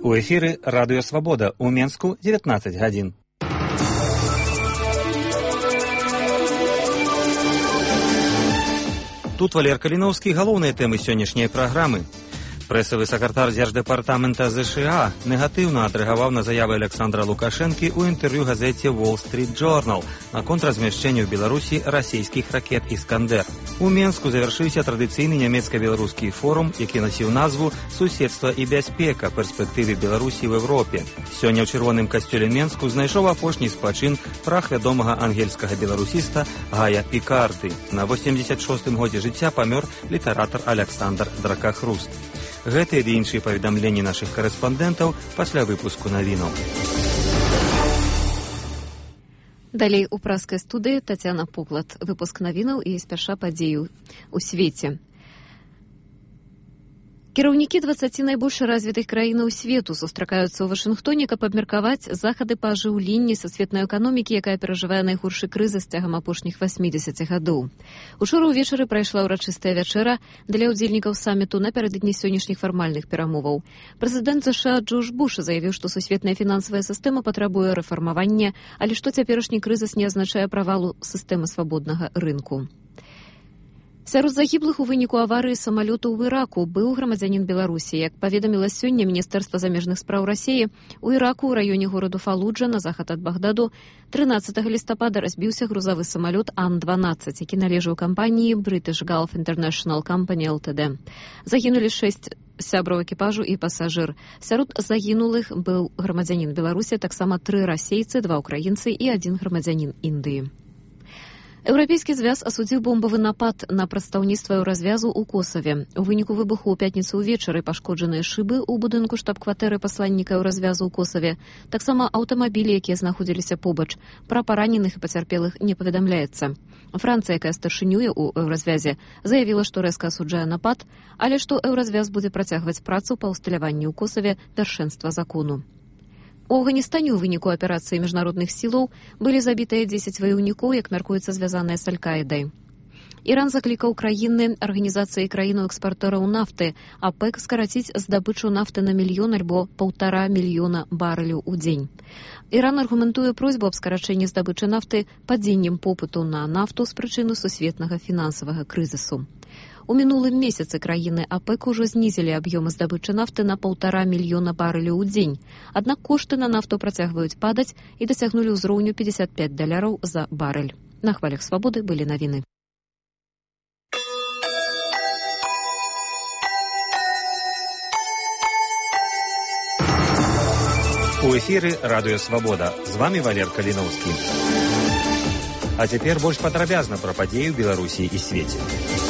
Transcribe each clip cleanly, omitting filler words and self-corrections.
У эфіры Радыё Свабода ў Менску 19 гадзін. Тут Валер Каліноўскі, галоўныя тэмы сённяшняй праграмы. Прэсавы сакратар Дзярждэпартамента ЗША негатыўна адрэагаваў на заявы Александра Лукашэнкі ў інтэрв'ю газеце Wall Street Journal наконт размяшчэння ў Беларусі расійскіх ракет «Іскандер». У Менску завяршыўся традыцыйны нямецка-беларускі форум, які насіў назву «Суседства і бяспека. Перспектывы Беларусі ў Европе». Сёння ў чырвоным касцёле Менску знайшоў апошні спачын прах вядомага ангельскага беларусіста Гая Пікарды. На 86-м годзе жыцця памёр літаратар Аляксандр Дракахруст. Гэтыя ды іншыя паведамленні нашых карэспандэнтаў пасля выпуску навінаў. Далей у праскай студыі Тацяна Пуклад. Выпуск навінаў і спярша падзею у свеце. Кіраўнікі 20 найбольш развітых краінаў свету сустракаюцца ў Вашынгтоне, каб абмеркаваць захады па ажыўленні сусветнай эканомікі, якая перажывае найгоршы крызіс цягам апошніх 80 гадоў. Учора ўвечары прайшла ўрачыстая вячэра для ўдзельнікаў саміту напярэдадні сённяшніх фармальных перамоваў. Прэзідэнт ЗША Джордж Буш заявіў, што сусветная фінансавая сістэма патрабуе рэфармавання, але што цяперашні крызіс не азначае правалу сістэмы свабоднага рынку. Сярод загіблых у выніку аварыі самалёту ў Іраку быў грамадзянін Беларусі. Як паведаміла сёння Міністэрства замежных спраў Расіі, у Іраку ў раёне гораду Фалуджа на захад ад Багдаду 13 лістапада разбіўся грузавы самалёт Ан-12, які належаў кампаніі British Gulf International Company Ltd. Загінулі 6 сябраў экіпажу і пасажыр. Сярод загінулых быў грамадзянін Беларусі, таксама 3 расейцы, 2 украінцы і 1 грамадзянін Індыі. Еўрапейскі звяз асудзіў бомбавы напад на прадстаўніцтва Еўразвязу ў Косаве. У выніку выбуху ў пятніцу ўвечары пашкоджаныя шыбы ў будынку штаб-кватэры пасланніка Еўразвязу ў Косаве. Таксама аўтамабілі, якія знаходзіліся побач. Пра параненых і пацярпелых не паведамляецца. Францыя, якая старшынюе ў Еўразвязе, заявіла, што рэзка асуджае напад, але што Еўразвяз будзе працягваць працу па ўсталяванні ў Косаве вяршэнства закону. У Афганістане ў выніку аперацыі міжнародных сілаў былі забітыя 10 ваяўнікоў, як мяркуецца, звязаныя з Аль-Каідай. Іран заклікаў краіны арганізацыі краінаў-экспартораў нафты АПЭК скараціць здабычу нафты на 1 мільён альбо 1,5 мільёна барэляў у дзень. Іран аргументуе просьбу аб скарачэнні здабычы нафты падзеннем попыту на нафту з прычыны сусветнага фінансавага крызісу. У мінулым месяцы краіны АПЭК ужо знізілі аб'ёмы здабычы нафты на 1,5 мільёна барэляў у дзень. Аднак кошты на нафту працягваюць падаць і дасягнулі ўзроўню $55 за барэль. На хвалях свабоды былі навіны. У эфіры Радыё Свабода. З вами Валер Каліноўскі. А цяпер больш падрабязна пра падзеі ў Беларусі і свеце.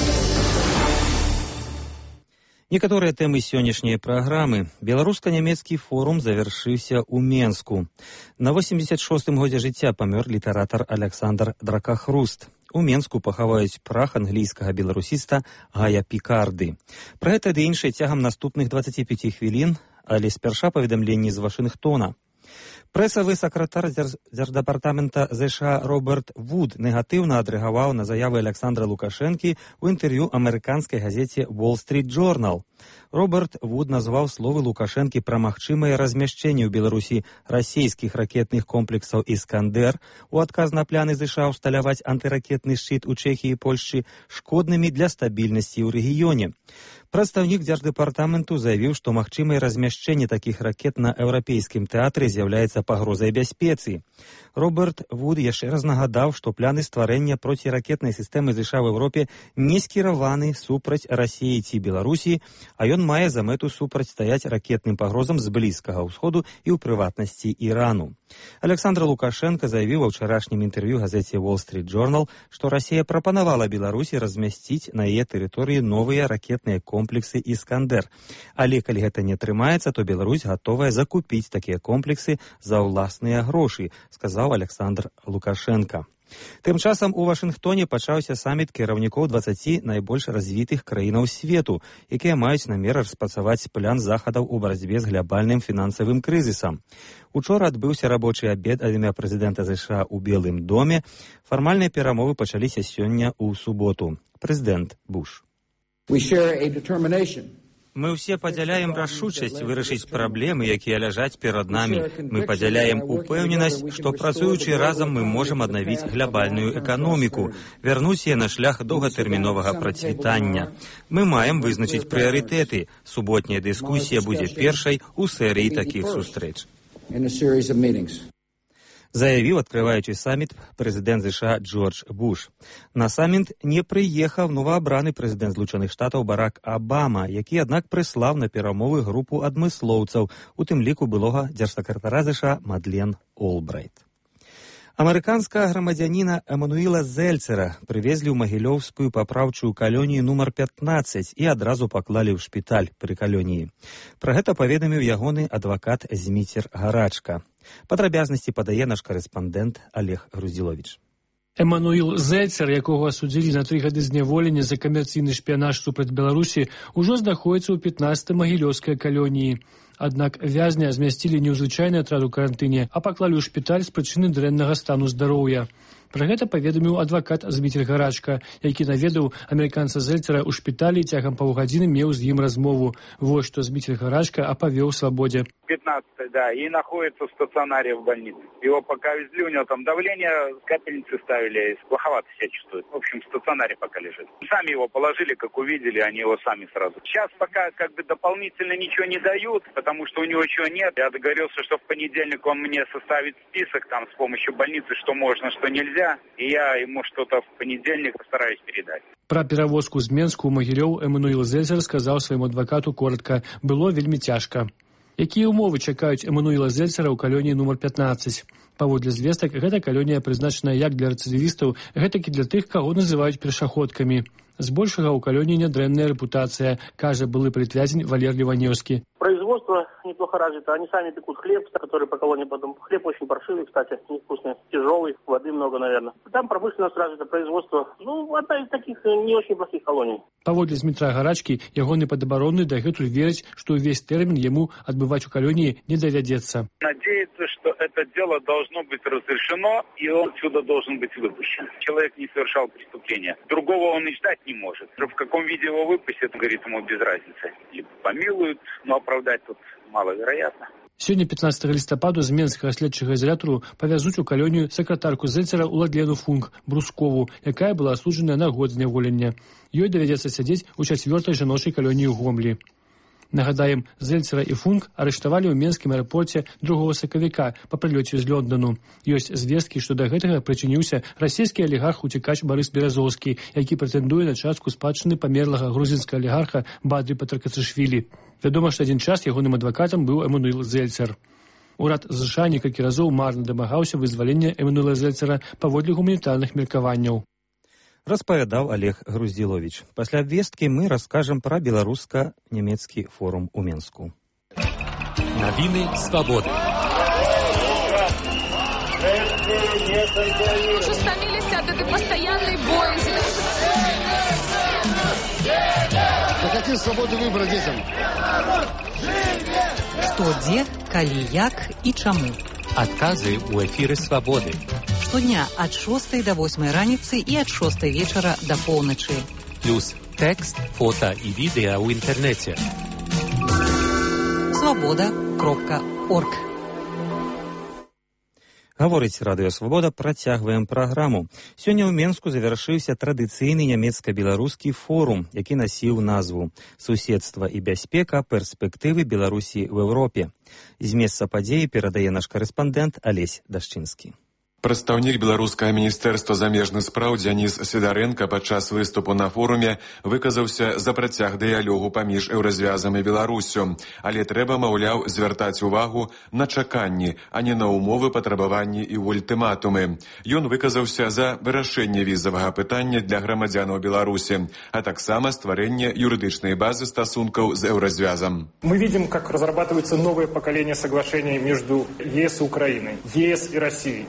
Некаторыя тэмы сённяшняй праграмы. Беларуска-нямецкі форум завяршыўся ў Менску. На 86-м годзе жыцця памёр літаратар Аляксандр Дракахруст. У Менску пахаваюць прах англійскага беларусіста Гая Пікарды. Пра гэта ды іншае цягам наступных 25 хвілін, але спярша паведамленні з Вашынгтона. Прэсавы сакратар Дзярждэпартамента ЗША Роберт Вуд негатыўна адрэагаваў на заявы Александра Лукашэнкі ў інтэрв'ю амерыканскай газеце Wall Street Journal. Роберт Вуд назваў словы Лукашэнкі пра магчымае размяшчэнне ў Беларусі расійскіх ракетных комплексаў «Іскандер» у адказ на пляны ЗША ўсталяваць антыракетны шчыт у Чэхіі і Польшчы шкоднымі для стабільнасці ў рэгіёне. Прадстаўнік Дзярждэпартаменту заявіў, што магчымае размяшчэнне такіх ракет на еўрапейскім тэатры з'яўляецца пагрозай бяспецы. Роберт Вуд яшчэ раз нагадаў, што пляны стварэння проціракетнай сістэмы ЗША ў Еўропе не скіраваны супраць Расіі ці Беларусі, а ён мае за мэту супрацьстаяць ракетным пагрозам з Блізкага ўсходу і ў прыватнасці Ірану. Александр Лукашенко заявіў ва ўчарашнім інтэрв'ю газеце Wall Street Journal, што Расія прапанавала Беларусі размясціць на яе тэрыторыі новыя ракетныя комплексы «Іскандер». Але калі гэта не атрымаецца, то Беларусь гатовая закупіць такія комплексы за ўласныя грошы, сказаў Александр Лукашенко. Тым часам у Вашынгтоне пачаўся саміт кіраўнікоў 20 найбольш развітых краінаў свету, якія маюць намер распрацаваць план захадаў у барацьбе з глобальным фінансавым крызісам. Учора адбыўся рабочы абед ад імя прэзідэнта ЗША ў Белым доме. Фармальныя перамовы пачаліся сёння ў суботу. Прэзідэнт Буш. We share a determination Мы ўсе падзяляем рашучасць вырашыць праблемы, якія ляжаць перад намі. Мы падзяляем упэўненасць, што працуючы разам мы можам аднавіць глобальную эканоміку, вярнуць яе на шлях доўгатэрміновага працвітання. Мы маем вызначыць прыярытэты. Суботняя дыскусія будзе першай у серыі такіх сустрэч. Заявіў, адкрываючы саміт, прэзідэнт США Джордж Буш. На саміт не прыехаў новаабраны прэзідэнт Злучаных Штатаў Барак Абама, які, аднак, прыслаў на перамовы групу адмыслоўцаў, у тым ліку былога дзяржсакратара США Мадлен Олбрайт. Амерыканскага грамадзяніна Эмануіла Зельцера прывезлі ў магілёўскую папраўчую калонію нумар 15 і адразу паклалі ў шпіталь пры калоніі. Пра гэта паведаміў ягоны адвакат Зміцер Гарачка. Падрабязнасці падае наш карэспандэнт Олег Груздзіловіч. Эмануіл Зельцер, якого асудзілі на 3 гады зняволення за камерцыйны шпіянаж супраць Беларусі, ужо знаходзіцца ў 15-й магілёўскай калоніі. Аднак вязня змясцілі не ў звычайны атрад у карантыне, а паклалі ў шпіталь з прычыны дрэннага стану здароўя. Пра гэта паведаміў адвакат Зміцер Гарачка, які наведаў амерыканца Зельцера ў шпіталі і цягам паўгадзіны меў з ім размову. Вось што Зміцер Гарачка апавёў «Свободе». 15-й, да, и находится в стационаре в больнице. Его пока везли, у него там давление, капельницы ставили, плоховато себя чувствует. В общем, в стационаре пока лежит. Сами его положили, как увидели, они его сами сразу. Сейчас пока как бы дополнительно ничего не дают, потому что у него чего нет. Я договорился, что в понедельник он мне составит список там с помощью больницы, что можно, что нельзя, и я ему что-то в понедельник постараюсь передать. Пра перавозку з Менску ў Магілёў Эмануіл Зельцер сказаў свайму адвакату коротка: «Было вельмі цяжка». Якія ўмовы чакаюць Эмануіла Зельцера ў калоніі нумар 15? Паводле звестак, гэта калонія прызначаная як для рэцыдывістаў, гэтак і для тых, каго называюць першаходкамі. Збольшага ў калоніі нядрэнная рэпутацыя, кажа былы палітвязень Валерий Ванёўскі. Производство неплохо развито. Они сами пекут хлеб, который по колонии потом. Хлеб очень паршивый, кстати, невкусный, тяжелый, воды много, наверное. Там промышленность развито, производство. Одна из таких не очень плохих колоний. Паводле Змітра Гарачкі, ягоны падабаронны дагэтуль верыць, што ўвесь тэрмін яму адбываць у калоніі не давядзецца. Надеется, что это дело должно быть разрешено, и он отсюда должен быть выпущен. Человек не совершал преступления. Другого он и ждать не может. В каком виде его выпустят, говорит, ему без разницы. Либо помилуют, но оправдать тут маловероятно. Сёння 15 лістападу з Менскага следчага изолятару павязуць у калонію сакратарку Зельцера Уладлену Функ Брускову, якая была асуджаная на год зняволення. Ёй давядзецца сядзець у 4-й жаночай калоніі ў Гомлі. Нагадаем, Зельцера і Функ арыштавалі ў Менскім аэрапорце 2 сакавіка па прылёце з Лондону. Ёсць звесткі, што да гэтага прычыніўся расійскі алігарх-уцекач Барыс Беразоўскі, які прэтэндуе на частку спадчыны памерлага грузінскага алігарха Бадры Патракацышвілі. Вядома, што адзін час ягоным адвакатам быў Эмануіл Зельцер. Урад США некалькі разоў марна дамагаўся вызвалення Эмануіла Зельцера паводле гуманітарных меркаванняў. Распавядаў Олег Груздзіловіч. Пасля абвесткі мы раскажам пра беларуска-нямецкі форум у Менску. Навіны свабоды. Уже стомились от этой постоянной боязни. Какие свободы выбора детям? Што, дзе, калі, як і чаму. Адказы ў эфіры свабоды. Штодня ад 6 до 8 раніцы і ад 6 вечара да поўначы. Плюс тэкст, фота і відэа ў інтэрнэце. Свабода.орг. Гаворыць Радыё Свабода, працягваем праграму. Сёння ў Менску завяршыўся традыцыйны нямецка-беларускі форум, які насіў назву «Суседства і бяспека. Перспектывы Беларусі в Еўропе». З месца падзеі перадае наш карэспандэнт Алесь Дашчынскі. Прадстаўнік беларускага міністэрства замежных спраў Дзяніс Сідарэнка падчас выступу на форуме выказаўся за працяг дыялогу паміж еўразвязам і Беларуссю, але трэба, маўляў, звяртаць увагу на чаканні, а не на умовы, патрабаванні і ультыматумы. Ён выказаўся за вырашэнне візавага пытання для грамадзянаў Беларусі, а таксама стварэнне юрыдычнай базы стасункаў з еўразвязам. Мы видим, как разрабатывается новое поколение соглашений между ЕС и Украиной, ЕС и Россией. Должны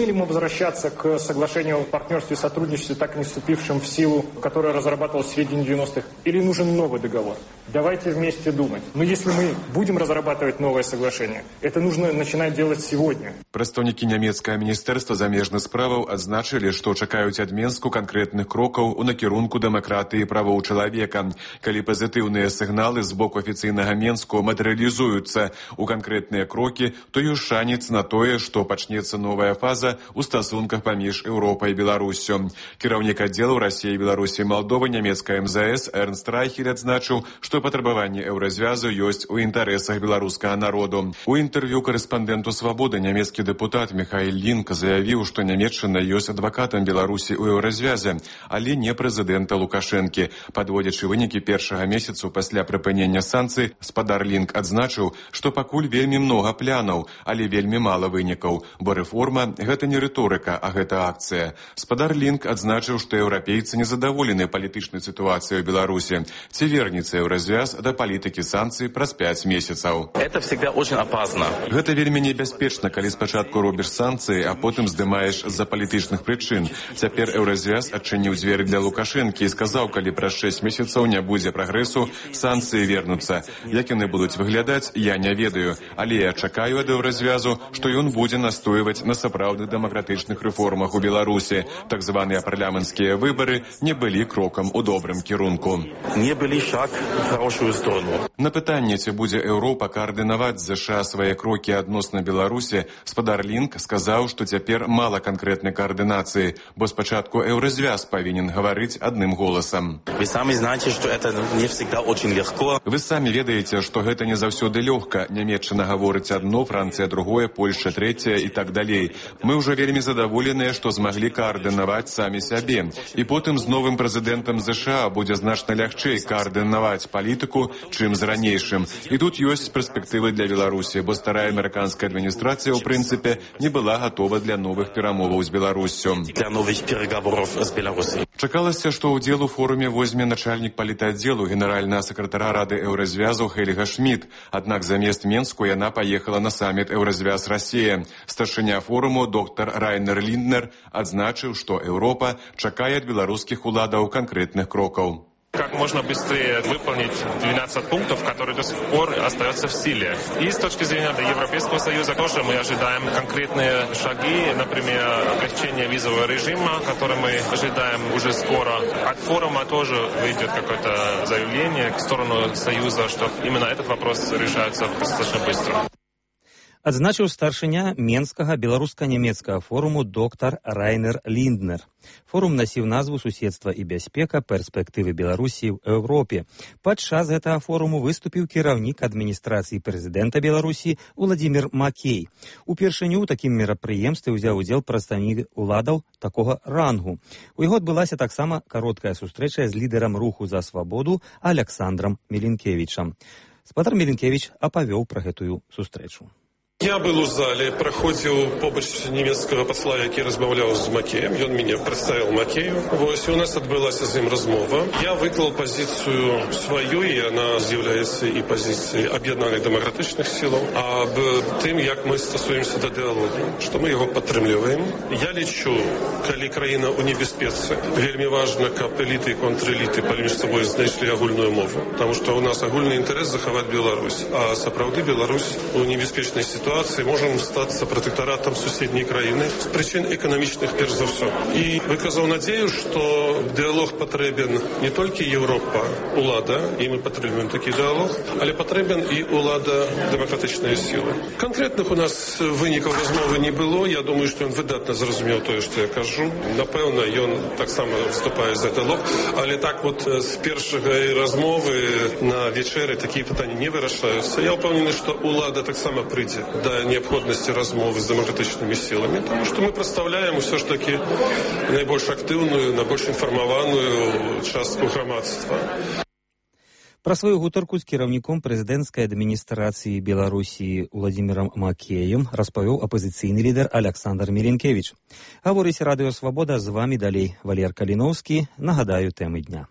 Должны ли мы возвращаться к соглашению о партнерстве и сотрудничестве, так и не вступившим в силу, которое разрабатывалось в середине 90-х, или нужен новый договор? Давайте вместе думать. Но если мы будем разрабатывать новое соглашение, это нужно начинать делать сегодня. Прадстаўнікі нямецкага міністэрства замежных справаў адзначылі, што чакаюць ад Менску канкрэтных крокаў у накірунку дэмакратыі і правоў чалавека. Калі пазітыўныя сігналы з боку афіцыйнага Менску матэрыялізуюцца ў канкрэтныя крокі, то ёсць шанец на тое, што пачнецца новая фаза ў стасунках паміж Еўропай і Беларуссю. Кіраўнік аддзелу Расіі, Беларусі і Малдовы нямецкая МЗС Эрнст Райхель адзначыў, што патрабаванні еўразвязу ёсць у інтарэсах беларускага народу. У інтэрв'ю корэспандэнту «Свабоды» нямецкі дэпутат Михаил Линк заявіў, што Нямецчына ёсць адвакатам Беларусі ў еўразвязе, але не прэзідэнта Лукашэнкі. Падводзячы вынікі першага месяцу пасля прыпынення санкцый, спадар Линк адзначыў, што пакуль вельмі многа плянаў, але вельмі мала вынікаў, бо рэформа – гэта не рыторыка, а гэта акцыя. Спадар Линк адзначыў, што еўрапейцы незадаволены палітычнай сітуацыяй у Беларусі. Ці вернецца еўразвяз да палітыкі санкцый праз 5 месяцаў. Это всегда очень опасно. Гэта вельмі небяспечна, калі спачатку робіш санкцыі, а потым здымаеш з-за палітычных прычын. Цяпер еўразвяз адчыніў дзверы для Лукашэнкі і сказаў, калі праз 6 месяцаў не будзе прагрэсу, санкцыі вернуцца. Як яны будуць выглядаць, я не ведаю. Але я чакаю ад еўразвязу, што ён будзе настойваць на сапраўдных дэмакратычных рэформах у Беларусі. Так званыя парламенцкія выбары не былі крокам у добрым кірунку. Не былі шаг у хорошую сторону. На пытанне, ці будзе Еўропа каардынаваць ЗША свае крокі адносна Беларусі, спадар Линк сказаў, што цяпер мала канкрэтнай каардынацыі, бо спачатку еўразвяз павінен гаварыць адным голасам. Вы самі знаеце, што это не всегда очень легко. Вы самі ведаеце, што гэта не заўсёды лёгка. Нямецчына гаворыць адно, Францыя другое, Польша трэцяе і так далей. Мы ўжо вельмі задаволеныя, што змаглі каардынаваць самі сябе. І потым з новым прэзідэнтам ЗША будзе значна лягчэй каардынаваць палітыку, чым з ранейшым. І тут ёсць перспектывы для Беларусі, бо старая амерыканская адміністрацыя, ў прынцыпе, не была гатова для новых перамоваў з Беларуссю. Для новых переговоров з Беларусі. Чакалася, што ўдзел у форуме возьме начальнік палітаддзелу генеральнага сакратара Рады еўразвязу Хельга Шмідт. Аднак замест Менску яна паехала на саміт еўразвяз Расія. Старшыня форуму доктар Райнер Лінднер адзначыў, што Еўропа чакае ад беларускіх уладаў канкрэтных крокаў. Как можно быстрее выполнить 12 пунктов, которые до сих пор остаются в силе. И с точки зрения Европейского Союза тоже мы ожидаем конкретные шаги, например, облегчение визового режима, который мы ожидаем уже скоро. От форума тоже выйдет какое-то заявление в сторону Союза, что именно этот вопрос решается достаточно быстро. Адзначыў старшыня Менскага беларуска-нямецкага форуму доктар Райнер Лінднер. Форум насіў назву «Суседства і бяспека. Перспектывы Беларусі ў Еўропе». Падчас гэтага форуму выступіў кіраўнік адміністрацыі прэзідэнта Беларусі Уладзімір Макей. Упершыню ў такім мерапрыемстве ўзяў удзел прадстаўнік уладаў такога рангу. У яго адбылася таксама кароткая сустрэча з лідарам руху за свабоду Александром Мілінкевічам. Спадар Мілінкевіч апавёў пра гэтую сустрэчу. Я был у зале, проходил побач немецкого посла, який размовлял з Макеем. Он меня представил Макею. Ось у нас отбылася з ним розмова. Я виклав позицію свою, і вона з'являється і позицією об'єднаних демократичних сил, об тим, як ми стосуємося до діалогу, що ми його підтримуємо. Я лічу, коли країна у небезпеці, вельми важливо, щоб еліти і контреліти поміж собою знайшли агульну мову. Тому що у нас агульний інтерес заховати Білорусь, а справді Білорусь у небезпечній ситуації можем статися протекторатом сусідньої країни з причин економічних, перш за все. І виказав надію, що діалог потрібен не тільки Європа, улада, і ми підтримуємо такий діалог, але потрібен і улада демократичної сили. Конкретних у нас виників розмови не було. Я думаю, що він видатно зрозумів те, що я кажу. Напевно, він так само вступає за діалог, але так от з першої розмови на вечері такі питання не вирішаються. Я впевнений, що улада так само прийде до необходимости розмови з демократичними силами, тому що ми представляємо все ж таки найбільш активну, найбільш інформовану частку громадства. Пра сваю гутарку з кіраўніком прэзідэнцкай адміністрацыі Беларусі Уладзімірам Макеем распавёў апазіцыйны лідар Александр Мілінкевіч. Гаворыць Радыё Свабода, з вамі далей Валер Каліноўскі. Нагадаю тэмы дня.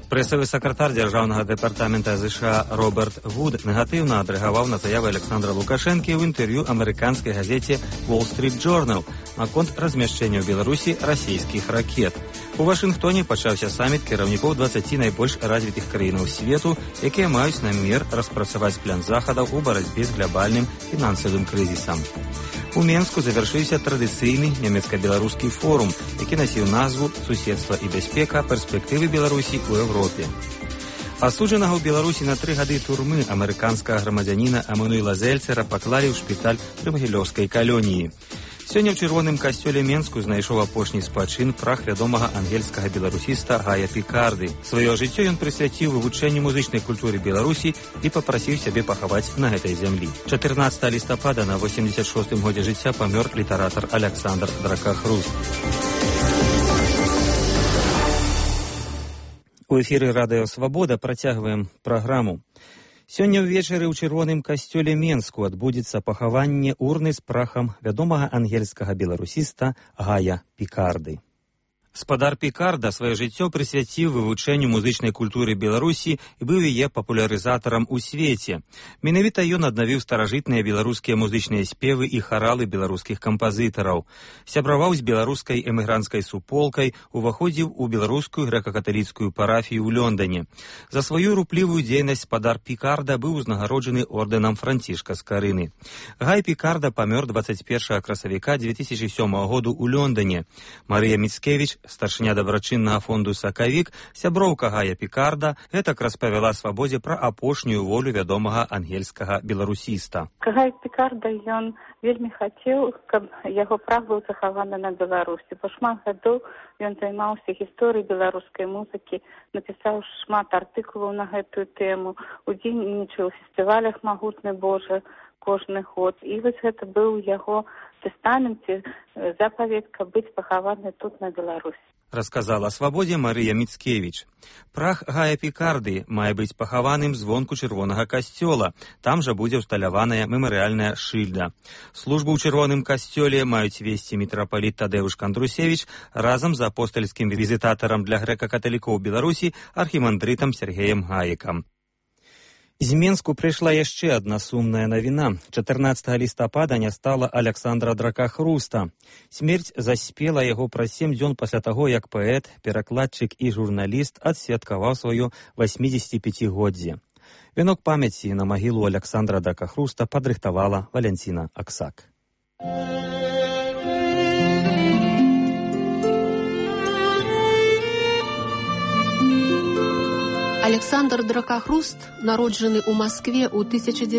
Прэсавы сакратар дзяржаўнага дэпартамента ЗША Роберт Вуд негатыўна адрэагаваў на заявы Александра Лукашэнкі ў інтэрв'ю амерыканскай газеце Wall Street Journal наконт размяшчэння ў Беларусі расійскіх ракет. У Вашынгтоне пачаўся саміт кіраўнікоў 20 найбольш развітых краінаў свету, якія маюць намер распрацаваць план захадаў у барацьбе з глобальным фінансавым крызісам. У Менску завяршыўся традыцыйны нямецка-беларускі форум, які насіў назву «Суседства і бяспека. Перспектывы Беларусі ў Европе». Асуджанага ў Беларусі на 3 гады турмы амерыканскага грамадзяніна Эмануэла Зельцера паклалі ў шпіталь пры магілёўскай калоніі. Сёння ў чырвоным касцёле Менску знайшоў апошні спачын прах вядомага ангельскага беларусіста Гая Пікарды. Сваё жыццё ён прысвяціў вывучэнню музычнай культуры Беларусі і папрасіў сябе пахаваць на гэтай зямлі. 14 лістапада на 86-м годзе жыцця памёр літаратар Александр Дракахруст. У эфіры Радыё Свабода працягваем праграму. Сёння ўвечары ў чырвоным касцёле Менску адбудзецца пахаванне урны з прахам вядомага ангельскага беларусіста Гая Пікарды. Спадар Пікарда сваё жыццё прысвяціў вывучэнню музычнай культуры Беларусі і быў яе папулярызатарам у свеце. Менавіта ён аднавіў старажытныя беларускія музычныя спевы і харалы беларускіх кампазітараў. Сябраваў з беларускай эмігранцкай суполкай, уваходзіў у беларускую грэка-каталіцкую парафію ў Лондоне. За сваю руплівую дзейнасць спадар Пікарда быў узнагароджаны ордэнам Францішка Скарыны. Гай Пікарда памёр 21 красавіка 2007 году ў Лондоне. Марыя Міцкевіч, старшыня дабрачыннага фонду «Сакавік», сяброўка Гая Пікарда, гэтак распавяла Свабодзе пра апошнюю волю вядомага ангельскага беларусіста. Гай Пікарда, ён вельмі хацеў, каб яго прах быў захаваны на Беларусі. Па шмат гадоў ён займаўся гісторыяй беларускай музыкі, напісаў шмат артыкулаў на гэтую тэму, удзельнічаў у фестывалях «Магутны Божа» кожны год. І вось гэта быў яго тестаменце запаведка быць пахаваны тут на Беларусі. Расказала Свабодзе Марыя Міцкевіч. Прах Гая Пікарды мае быць пахаваным звонку чырвонага касцёла. Там жа будзе ўсталяваная мемарыяльная шыльда. Службу ў чырвоным касцёле маюць весці мітрапаліт Тадеуш Кандрусевіч разам з апостальскім візітатарам для грэка-каталікоў Беларусі архімандрытам Сергеем Гаікам. З Менску прыйшла яшчэ адна сумная навіна. 14 лістапада не стала Александра Дракахруста. Смерць заспела яго праз 7 дзён пасля таго, як паэт, перакладчык і журналіст адсвяткаваў сваё 85-годдзе. Вянок памяці на магілу Александра Дракахруста падрыхтавала Валянціна Аксак. Александр Дракахруст, народжаны ў Маскве ў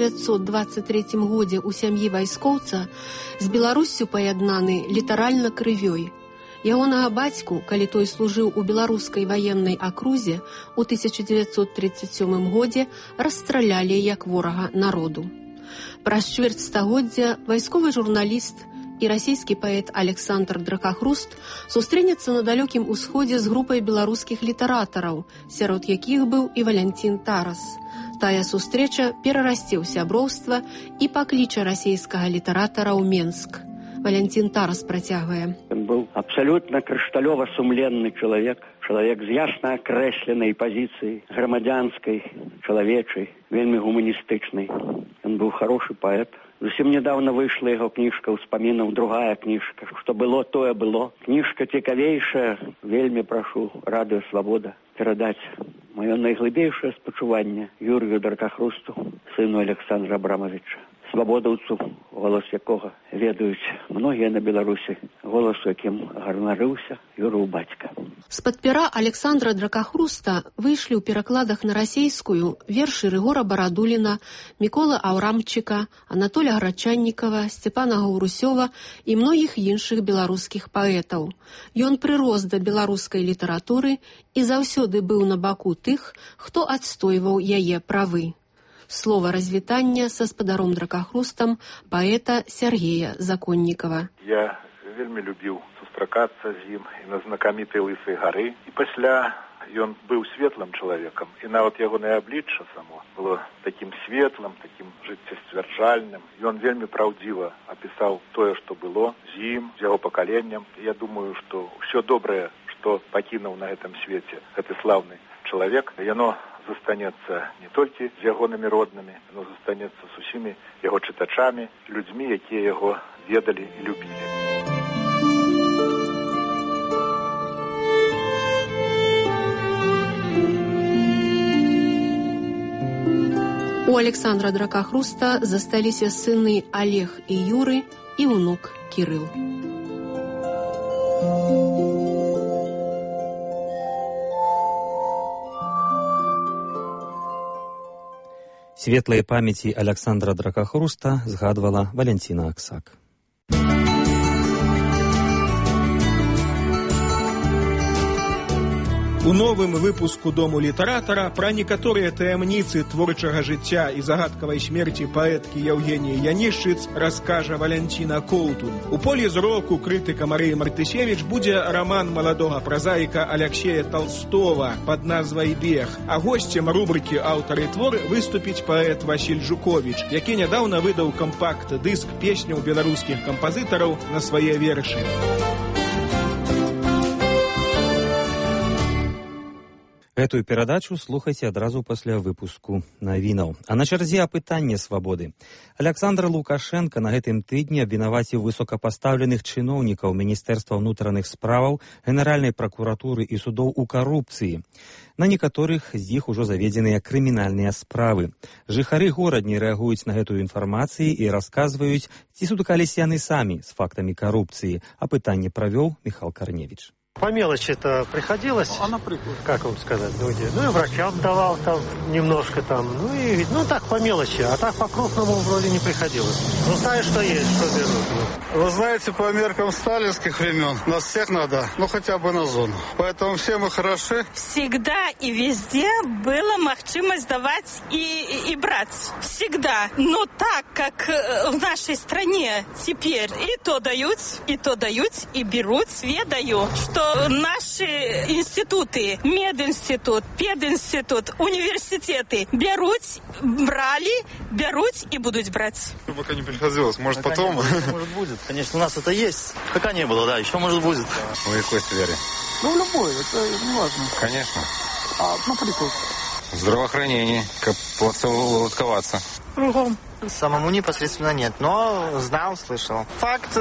1923 годзе ў сям'і вайскоўца, з Беларуссю паяднаны літаральна крывёй. Ягонага бацьку, калі той служыў у беларускай ваеннай акрузе, у 1937 годзе расстралялі як ворага народу. Праз чвэрць стагоддзя вайсковы журналіст і расійскі паэт Александр Дракахруст сустрэнецца на далёкім усходзе з групай беларускіх літаратараў, сярод якіх быў і Валянцін Тарас. Тая сустрэча перарасце ў сяброўства і пакліча расійскага літаратара ў Менск. Валянцін Тарас працягвае. Ён быў абсалютна крышталёва-сумленны чалавек, чалавек з ясна акрэсленай пазіцыі, грамадзянскай, чалавечай, вельмі гуманістычнай. Ён быў хорошы паэт. Зусім недавно выйшла яго кніжка ўспамінаў, другая кніжка. Што было, тое было. Кніжка цікавейшая. Вельмі прашу Радыё Свабода перадаць маё найглыбейшае спачуванне Юрію Дракахрусту, сыну Александра Абрамавіча. Свабодаўцу, голас якога ведаюць многія на Беларусі, голасу, якім гарнарыўся Юрыў бацька. З-пад пера Александра Дракахруста выйшлі ў перакладах на расейскую вершы Рыгора Барадуліна, Міколы Аўрамчыка, Анатоля Грачаннікава, Сцепана Гаўрусёва і многіх іншых беларускіх паэтаў. Ён прырос да беларускай літаратуры і заўсёды быў на баку тых, хто адстойваў яе правы. Слова развітання са спадаром Дракахрустам паэта Сергея Законнікава. Я вельмі любіў сустракацца з ім і на знакамітай Лысай гары. І пасля ён быў светлым чалавекам. І нават ягонае аблічча само было такім светлым, такім жыццесцвярджальным. Ён вельмі праўдзіва апісаў тое, што было з ім, з яго пакаленнем. Я думаю, што ўсё добрае, што пакінуў на гэтым свеце гэты слаўны чалавек, яно застанецца не толькі з ягонымі роднымі, но застанецца з усімі яго чытачамі, людзьмі, якія яго ведалі і любілі. У Александра Дракахруста засталіся сыны Олег і Юры і ўнук Кірыл. Светлай памяці Александра Дракахруста згадвала Валянціна Аксак. У новым выпуску «Дому літаратара» пра некаторыя таямніцы творчага жыцця і загадкавай смерці паэткі Яўгеніі Янішчыц раскажа Валянціна Коўтун. У полі зроку крытыка Марыі Мартысевіч будзе раман маладога празаіка Аляксея Толстова пад назвай «Бег», а госцем рубрыкі «Аўтар і твор» выступіць паэт Васіль Жуковіч, які нядаўна выдаў кампакт-дыск песняў беларускіх кампазітараў на свае вершы. Гэтую перадачу слухайце адразу пасля выпуску навінаў. А на чарзе апытанне свабоды. Александр Лукашенко на гэтым тыдні абвінаваціў высокапастаўленых чыноўнікаў Міністэрства ўнутраных справаў, Генеральнай пракуратуры і судоў у карупцыі. На некаторых з іх ужо заведзеныя крымінальныя справы. Жыхары горадні рэагуюць на гэтую інфармацыю і расказваюць, ці сутыкаліся яны самі з фактамі карупцыі. Апытанне правёў Михал Корневич. По мелочи-то приходилось, например, как вам сказать, ну и врачам давал там немножко там, ну так по мелочи, а так по крупному вроде не приходилось. Ну знаешь, что есть, что берут. Вы знаете, по меркам сталинских времен нас всех надо, хотя бы на зону. Поэтому все мы хороши. Всегда и везде была махчимость давать и брать. Всегда. Но так, как в нашей стране теперь и то дают, и берут, сведаю, что наши институты, мединститут, пединститут, университеты брали и будут брать. Пока не приходилось, может потом? Может будет, конечно, у нас это есть. Пока не было, да, еще может будет. В какой сфере? В любой, это не важно. Конечно. Например? Здравоохранение, как лотковаться. Кругом. Самому непосредственно нет, но знал, слышал. Факт,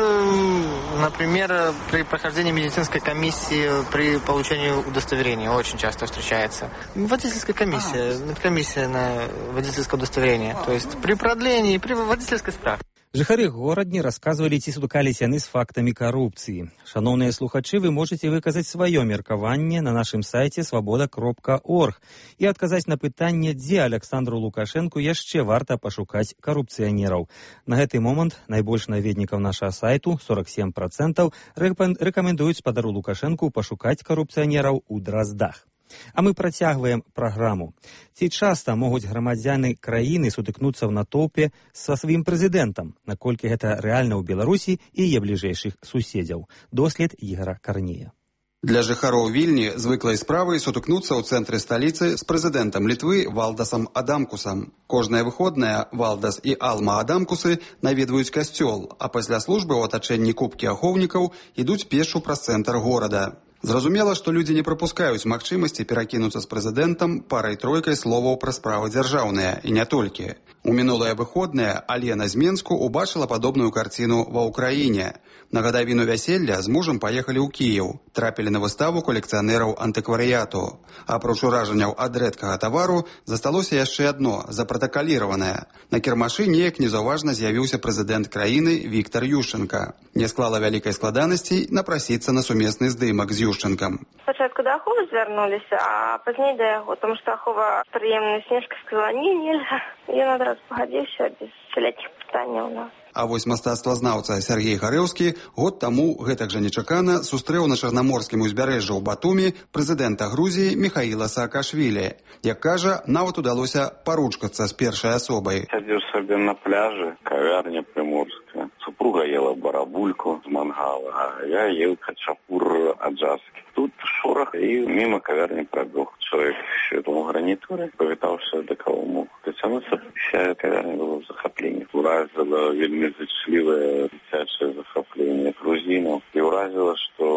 например, при прохождении медицинской комиссии при получении удостоверения очень часто встречается. Водительская комиссия на водительское удостоверение. То есть при продлении, при водительской справке. Жыхары горадні расказвалі, ці сутыкаліся яны з фактамі карупцыі. Шаноўныя слухачы, вы можаце выказаць сваё меркаванне на нашым сайце свабода.орг і адказаць на пытанне, дзе Александру Лукашэнку яшчэ варта пашукаць карупцыянераў. На гэты момант найбольш наведнікаў нашага сайту, 47%, рэкамендуюць спадару Лукашэнку пашукаць карупцыянераў у Драздах. А мы працягваем праграму. Ці часта могуць грамадзяны краіны сутыкнуцца ў натоўпе са сваім прэзідэнтам, наколькі гэта рэальна ў Беларусі і яе бліжэйшых суседзяў. Дослед Ігора Карнея. Для жыхароў Вільні звыклай справай сутыкнуцца ў цэнтры сталіцы з прэзідэнтам Літвы Валдасам Адамкусам. Кожнае выходнае Валдас і Алма Адамкусы наведваюць касцёл, а пасля службы ў атачэнні купкі ахоўнікаў ідуць пешшу праз цэнтр горада. Зразумела, што людзі не прапускаюць магчымасці перакінуцца з прэзідэнтам парай-тройкай словаў пра справы дзяржаўныя, і не толькі. У мінулыя выходныя Алена з Менску убачыла падобную карціну ва ўкраіне. На гадавіну вяселля з мужам паехалі ў Кіеў, трапілі на выставу калекцыянераў антыкварыяту. Апроч уражанняў ад рэдкага тавару, засталося яшчэ адно, запратакаліраванае. На кірмашы неяк незаўважна з'явіўся прэзідэнт краіны Віктар Ющенка. Не склала вялікай складанасці напрасіцца на сумесны здымак з Ющенкам. Спачатку да Аховы звярнуліся, а пазней да яго, тому што Ахова прыемная снежка сказала, нельга. Ён адразу пагадзіўся без всялякіх пытанняў у нас. А вось мастацтвазнаўца Сергей Гарэўскі год таму гэтак жа нечакана сустрэў на чарнаморскім узбярэжжы ў Батумі прэзідэнта Грузіі Міхаіла Саакашвілі. Як кажа, нават удалося паручкацца з першай асобай. Сядзеш сабе на пляжы, кавярня прыморская. Супруга ела барабульку з мангала, а я ел хачапур аджарскі. Тут шорох, і мимо кавярні пробег человек в этому гарнитуре, повитался до кого мог дотянуться. Вся кавярня была в захоплении. Уразило вельми зачливое, дитячее захопление грузинов. И уразило, что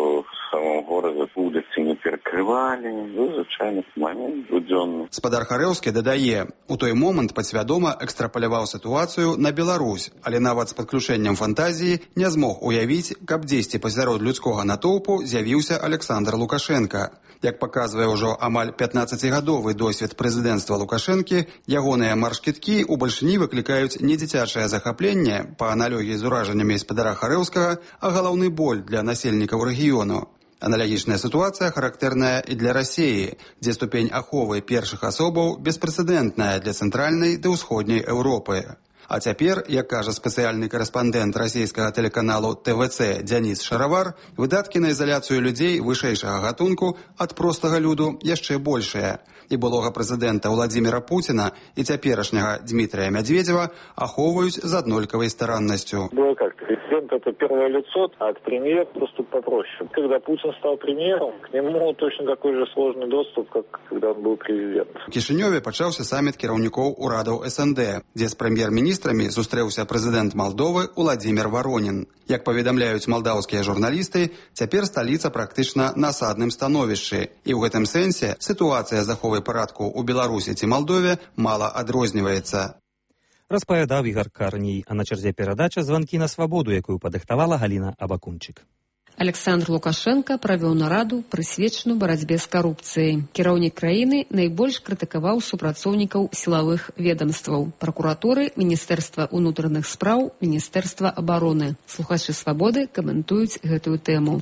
самом городе улицы не перекрывали. Звычайны момент будзённы. Спадар Харэўскі дадае, у той момант падсвядома экстрапаляваў сітуацыю на Беларусь, але нават з падключэннем фантазіі не змог уявіць, каб дзесьці пасярод людскога натоўпу з'явіўся Александр Лукашенко. Як паказвае ўжо амаль 15-гадовы досвед прэзідэнцтва Лукашэнкі, ягоныя марш-кідкі ў бальшыні выклікаюць не дзіцячае захапленне, па аналогіі з уражаннямі спадара Харэўскага, а галаўны боль для насельнікаў рэгіёну. Аналагічная сітуацыя характэрная і для Расіі, дзе ступень аховы першых асобаў беспрэцэдэнтная для цэнтральнай ды ўсходняй Еўропы. А цяпер, як кажа спецыяльны карэспандэнт расійскага тэлеканалу ТВЦ Дзяніс Шаравар, выдаткі на ізаляцыю людзей вышэйшага гатунку ад простага люду яшчэ большыя. І былога прэзідэнта Владзіміра Пуціна і цяперашняга Дмітрия Медведева ахоўваюць з аднолькавай стараннасцю. Было как президент это первое лицо, а к премьеру доступ попроще. Когда Путин стал премьером, к нему точно такой же сложный доступ, как когда он был президент. У Кішынёве пачаўся саміт кіраўнікоў урадаў СНД, дзе з прэм'ер-міністрамі сустрэўся прэзідэнт Малдовы Уладзімір Воронін. Як паведамляюць малдаўскія журналісты, цяпер сталіца практычна на асадным становішчы. І ў гэтым сэнсе сітуацыя з аховай парадку ў Беларусі ці Малдове мала адрозніваецца. Распавядаў Ігар Карній, а на чарзе перадача «Званкі на свабоду», якую падрыхтавала Галіна Абакунчык. Александр Лукашенко правёў нараду, прысвечаную барацьбе з карупцыяй. Кіраўнік краіны найбольш крытыкаваў супрацоўнікаў сілавых ведомстваў, пракуратуры, Міністэрства ўнутраных спраў, Міністэрства абароны. Слухачы «Свабоды» каментуюць гэтую тэму.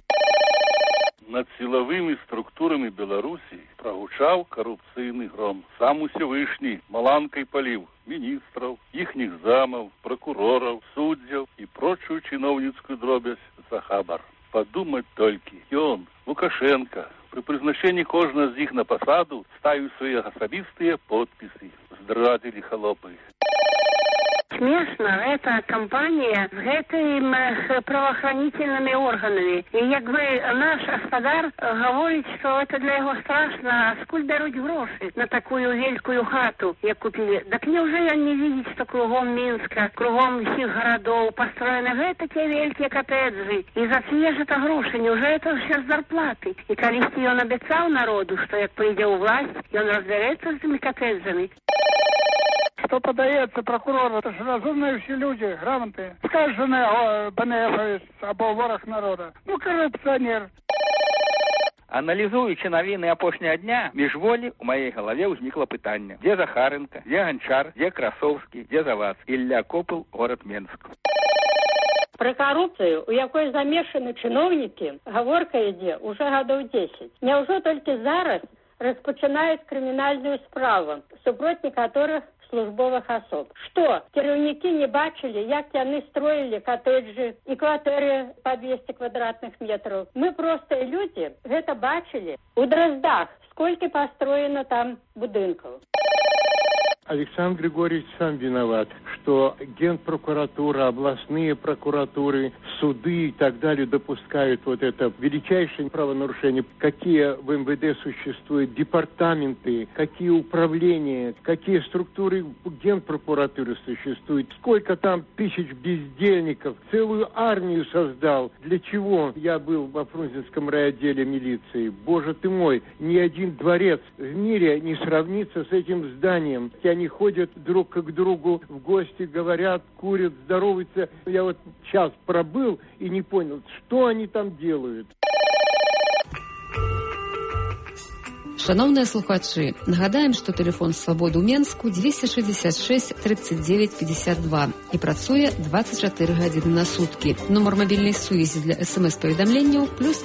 Над сілавымі структурамі Беларусі прагучаў карупцыйны гром. Сам Усевышні маланкай паліў міністраў, іхніх замаў, пракурораў, суддзяў і прочую чыноўніцкую дробязь за хабар. Падумаць толькі, ён, Лукашенко, пры прызначэнні кожнага з іх на пасаду ставіў свае асабістыя подпісы. Здрадзілі халопы. Смешно, эта компания с этими правоохранительными органами. И как бы наш господар говорит, что это для его страшно, а сколь берут гроши на такую великую хату, як купили. Так неужели он не видит, что кругом Минска, кругом всех городов построены такие великие коттеджи? И за те же гроши, неужели это все с зарплаты? И когда он обещал народу, что як придет у власть, и он разберется с этими коттеджами. Что подается прокурору, это же разумные все люди, грамотные. Скажены о БНФ, об ворах народа. Ну, коррупционер. Аналізуючи навіны апошняга дня, міжволі у маёй галаве ўзнікла пытанне. Дзе Захаренко, дзе Ганчар, дзе Красовскі, дзе Завадскі, Ілля Копыл, горад Менск. Про коррупцию, у якой замешаны чыноўнікі, гаворка ідзе уже гадоў 10. Няўжо толькі зараз распачынаюць крымінальную справу, супроць некаторых службовых особ. Что, кіраўнікі не бачили, як яны строили коттеджи и кватэры по 200 квадратных метров? Мы простые люди, гэта бачили. У Дроздах сколько построено там будынков? Александр Григорьевич сам виноват, что Генпрокуратура, областные прокуратуры, суды и так далее допускают вот это величайшее правонарушение. Какие в МВД существуют департаменты, какие управления, какие структуры Генпрокуратуры существуют, сколько там тысяч бездельников, целую армию создал. Для чего? Я был во Фрунзенском райотделе милиции. Боже ты мой, ни один дворец в мире не сравнится с этим зданием. Они ходят друг к другу в гости, говорят, курят, здороваются. Я вот час пробыл и не понял, что они там делают. Шановныя слухачы, нагадаем, што тэлефон «Свабоды» ў Менску 266 39 52 і працуе 24 гадзіны на суткі. Нумар мабільнай сувязі для СМС-паведамленняў +375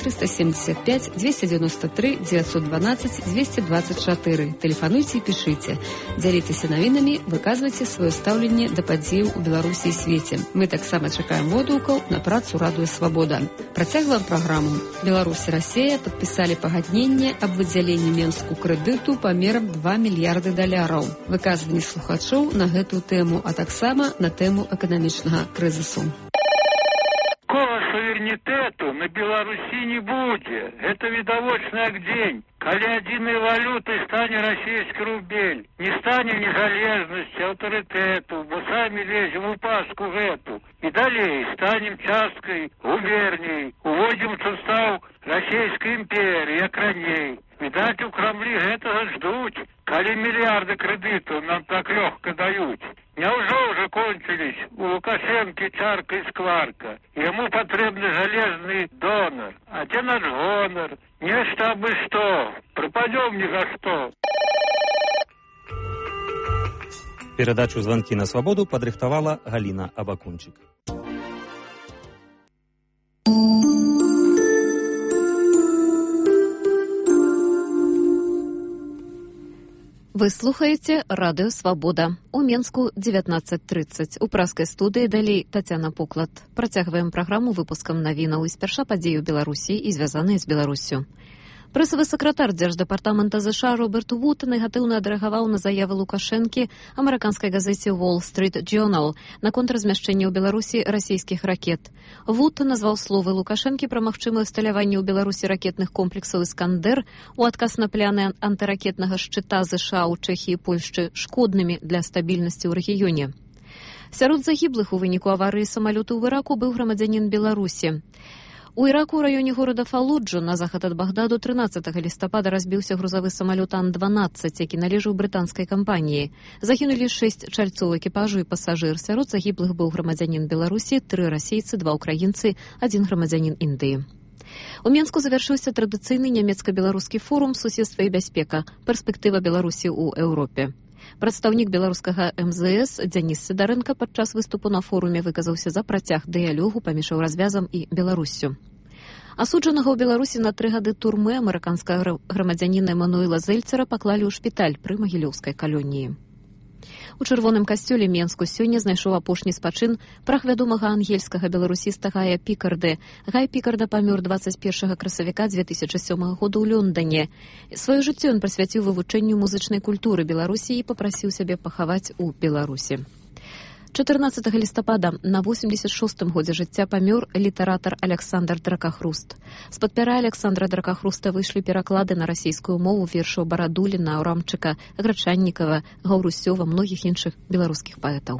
293 912 224. Тэлефануйце і пішыце. Дзяліцеся навінамі, выказвайце сваё стаўленне да падзеяў у Беларусі і свеце. Мы таксама чакаем водгукаў на працу радыё «Свабода». Працягваем праграму. Беларусь і Расія падпісалі пагадненне аб выдзяленні Менску крэдыту памерам $2 мільярды. Выказванні слухачоў на гэтую тэму, а таксама на тэму эканамічнага крызісу. Такого суверенитету на Беларуси не будет. Это відавочна як дзень. Коли единой валютой станет российский рубль, не станет ни залежности, авторитету, бо сами лезем в паску эту. И далее станем часткой губернии, уводим в состав Российской империи, як раней. Видать, у Кремлі гэтага ждуть, коли миллиарды кредитов нам так легко дают. Няўжо уже кончились у Лукашенки чарка и скварка? Ему потребный железный донор. А где наш гонор? Нечто абы что. Пропадем ни за что. Передачу «Звонки на свободу» подрыхтовала Галина Абакунчик. Вы слухаеце радыё «Свабода». У Менску 19:30. У праскай студыі далей Тацяна Пуклад. Працягваем праграму выпускам навінаў і спярша падзеі ў Беларусі і звязаныя з Беларуссю. Прэсавы сакратар Дзярждэпартамента США Роберт Вуд негатыўна адрэагаваў на заявы Лукашэнкі амерыканскай газеце Wall Street Journal наконт размяшчэння ў Беларусі расійскіх ракет. Вуд назваў словы Лукашэнкі пра магчымае ўсталяванне ў Беларусі ракетных комплексаў «Іскандер» у адказ на пляны антыракетнага шчыта США ў Чэхіі і Польшчы шкоднымі для стабільнасці ў рэгіёне. Сярод загіблых у выніку аварыі самалёту ў Іраку быў грамадзянін Беларусі. У Іраку ў раёне горада Фалуджу на захад ад Багдаду 13 лістапада разбіўся грузавы самалёт Ан-12, які належаў брытанскай кампаніі. Загінулі 6 чальцоў экіпажу і пасажыр. Сярод загіблых быў грамадзянін Беларусі, 3 расейцы, 2 украінцы, 1 грамадзянін Індыі. У Менску завяршыўся традыцыйны нямецка-беларускі форум «Суседства і бяспека. Перспектыва Беларусі ў Еўропе». Прадстаўнік беларускага МЗС Дзяніс Сідарэнка падчас выступу на форуме выказаўся за працяг дыялогу паміж Еўразвязам і Беларуссю. Асуджанага ў Беларусі на 3 гады турмы амерыканскага грамадзяніна Эмануэла Зельцера паклалі ў шпіталь пры магілёўскай калоніі. У чырвоным касцёле Менску сёння знайшоў апошні спачын прах вядомага ангельскага беларусіста Гая Пікарды. Гай Пікарда памёр 21 красавіка 2007 года ў Лондане. Сваё жыццё ён прысвяціў вывучэнню музычнай культуры Беларусі і папрасіў сябе пахаваць у Беларусі. 14 лістапада на 86-м годзе жыцця памёр літаратар Александр Дракахруст. З-пад пяра Александра Дракахруста выйшлі пераклады на расійскую мову вершаў Барадуліна, Аўрамчыка, Грачаннікава, Гаўрусёва, многіх іншых беларускіх паэтаў.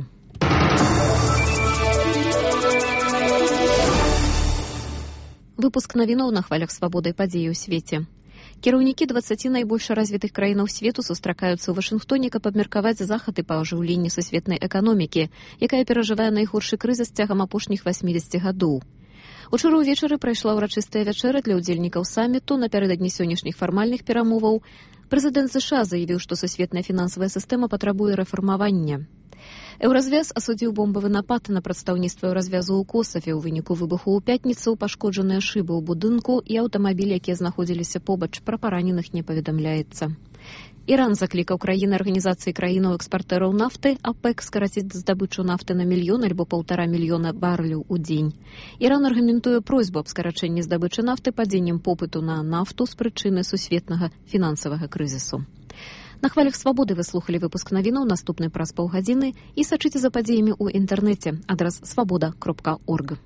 Выпуск навіноў на хвалях свабоды і падзеі ў свеце. Кіраўнікі 20 найбольш развітых краінаў свету сустракаюцца ў Вашынгтоне, каб абмеркаваць захады па ажыўленні сусветнай эканомікі, якая перажывае найгоршы крызіс цягам апошніх 80 гадоў. Учора ўвечары прайшла ўрачыстая вячэра для ўдзельнікаў саміту. Напярэдадні сённяшніх фармальных перамоваў прэзідэнт США заявіў, што сусветная фінансавая сістэма патрабуе рэфармавання. Еўразвяз асудзіў бомбавы напад на прадстаўніцтва Еўразвязу ў Косаве. У выніку выбуху ў пятніцу пашкоджаныя шыбы ў будынку і аўтамабілі, якія знаходзіліся побач. Пра параненых не паведамляецца. Іран заклікаў краіны арганізацыі краінаў экспартэраў нафты АПЭК скараціць здабычу нафты на 1 мільён альбо 1,5 мільёна барэляў у дзень. Іран аргументуе просьбу аб скарачэнні здабычы нафты падзеннем попыту на нафту з прычыны сусветнага фінансавага крызісу. На хвалях свабоды вы слухали выпуск навінаў, наступны праз паўгадзіны, і сачыце за падзеямі ў інтэрнэце. Адрас свабода.орг.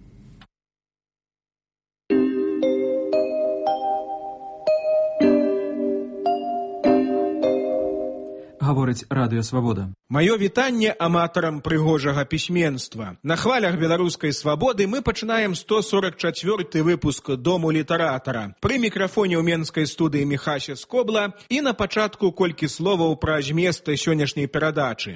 Гаворыць радыё «Свабода». Маё вітанне аматарам прыгожага пісьменства. На хвалях беларускай свабоды мы пачынаем 144-й выпуск Дому літаратара. Пры мікрафоне ў менскай студыі Міхася Скобла і на пачатку колькі словаў пра зместы сённяшняй перадачы.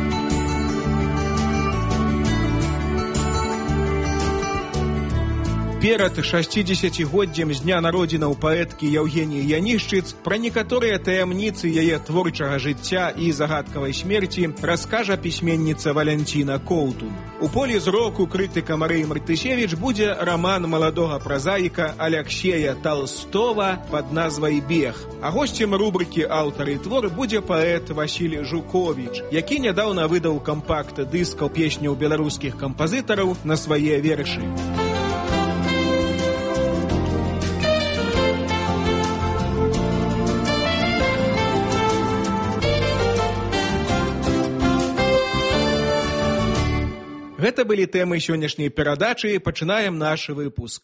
Перад 60-годдзем з дня народзінаў паэткі Яўгеніі Янішчыц пра некаторыя таямніцы яе творчага жыцця і загадкавай смерці раскажа пісьменніца Валянціна Коўтун. У полі зроку крытыка Марыі Мартысевіч будзе раман маладога празаіка Аляксея Талстова пад назвай «Бег». А госцем рубрыкі «Аўтар і твор» будзе паэт Васіль Жуковіч, які нядаўна выдаў кампакт-дыскаў песняў беларускіх кампазітараў на свае вершы. Гэта былі тэмы сённяшняй перадачы. Пачынаем наш выпуск.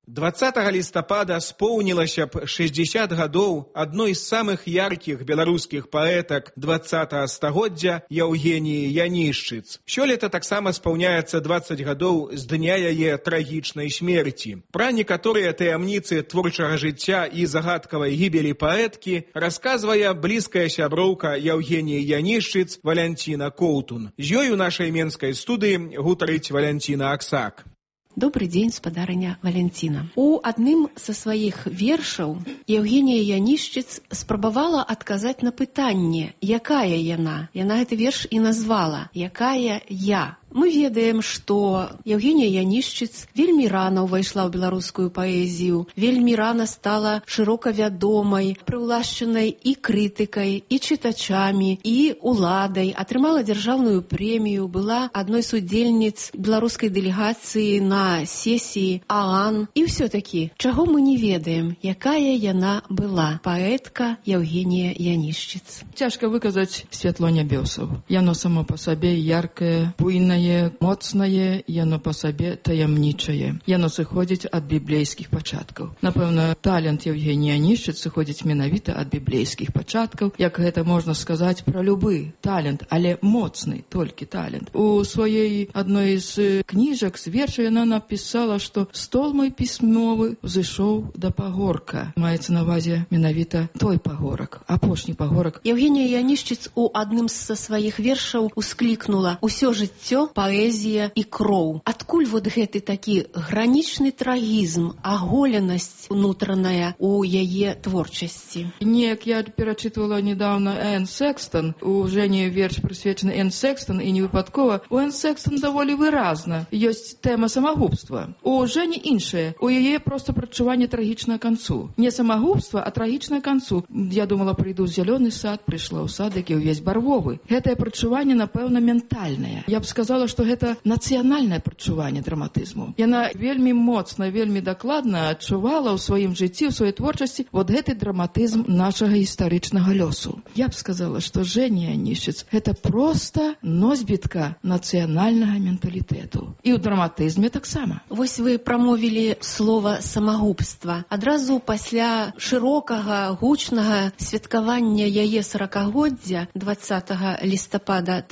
20 лістапада споўнілася б 60 гадоў адной з самых яркіх беларускіх паэтак 20-го стагоддзя Яўгеніі Янішчыц. Сёлета таксама спаўняецца 20 гадоў з дня яе трагічнай смерці. Пра некаторыя таямніцы творчага жыцця і загадкавай гібелі паэткі расказвае блізкая сяброўка Яўгеніі Янішчыц Валянціна Коўтун. З ёй у нашай менскай студыі гутарыць Валянціна Аксак. Добрый день, спадарыня Валянціна. У адным са сваіх вершаў Яўгенія Янішчыц спрабавала адказаць на пытанне, якая яна. Яна гэты верш і назвала «Якая я». Мы ведаем, што Яўгенія Янішчыц вельмі рана ўвайшла ў беларускую паэзію, вельмі рана стала шырока вядомай, прыўлашчанай і крытыкай, і чытачамі, і уладай, атрымала дзяржаўную прэмію, была адной з удзельніц беларускай дэлегацыі на сесіі ААН. І ўсё-такі, чаго мы не ведаем, якая яна была, паэтка Яўгенія Янішчыц. Цяжка выказаць святло нябёсаў. Яно само па сабе яркае, буйнае, моцнае, яно па сабе таямнічае. Яно сыходзіць ад біблейскіх пачаткаў. Напэўна, талент Яўгенія Янішчыц сыходзіць менавіта ад біблейскіх пачаткаў, як гэта можна сказаць пра любы талент, але моцны толькі талент. У сваёй адной з кніжак, з верша яна напісала, што стол мой пісьмовы ўзышоў да пагорка. Маецца на ўвазе менавіта той пагорак, апошні пагорак. Яўгенія Янішчыц у адным са сваіх вершаў усклікнула «Усё жыццё паэзія і кроў». Адкуль вот гэты такі гранічны трагізм, аголенасць унутраная у яе творчасці? Неяк я перачытвала недавно Энн Секстон. У Жені верш прысвечаны Энн Секстон, і не выпадкова. У Энн Секстон даволі выразна. Ёсць тэма самагубства. У Жені іншае. У яе проста прадчуванне трагічнага канцу. Не самагубства, а трагічнага канцу. Я думала, прыйду ў зялёны сад, прыйшла ў сад, які ўвесь барвовы. Гэтае прадчуванне, напэўна, ментальнае. Я б сказала, што гэта нацыянальнае прадчуванне драматызму. Яна вельмі моцна, вельмі дакладна адчувала ў сваім жыцці, ў сваёй творчасці вот гэты драматызм нашага гістарычнага лёсу. Я б сказала, што Жэня Янішчыц гэта проста носьбітка нацыянальнага менталітэту. І ў драматызме таксама. Вось вы прамовілі слова самагубства. Адразу пасля шырокага, гучнага святкавання яе 40-годдзя 20 лістапада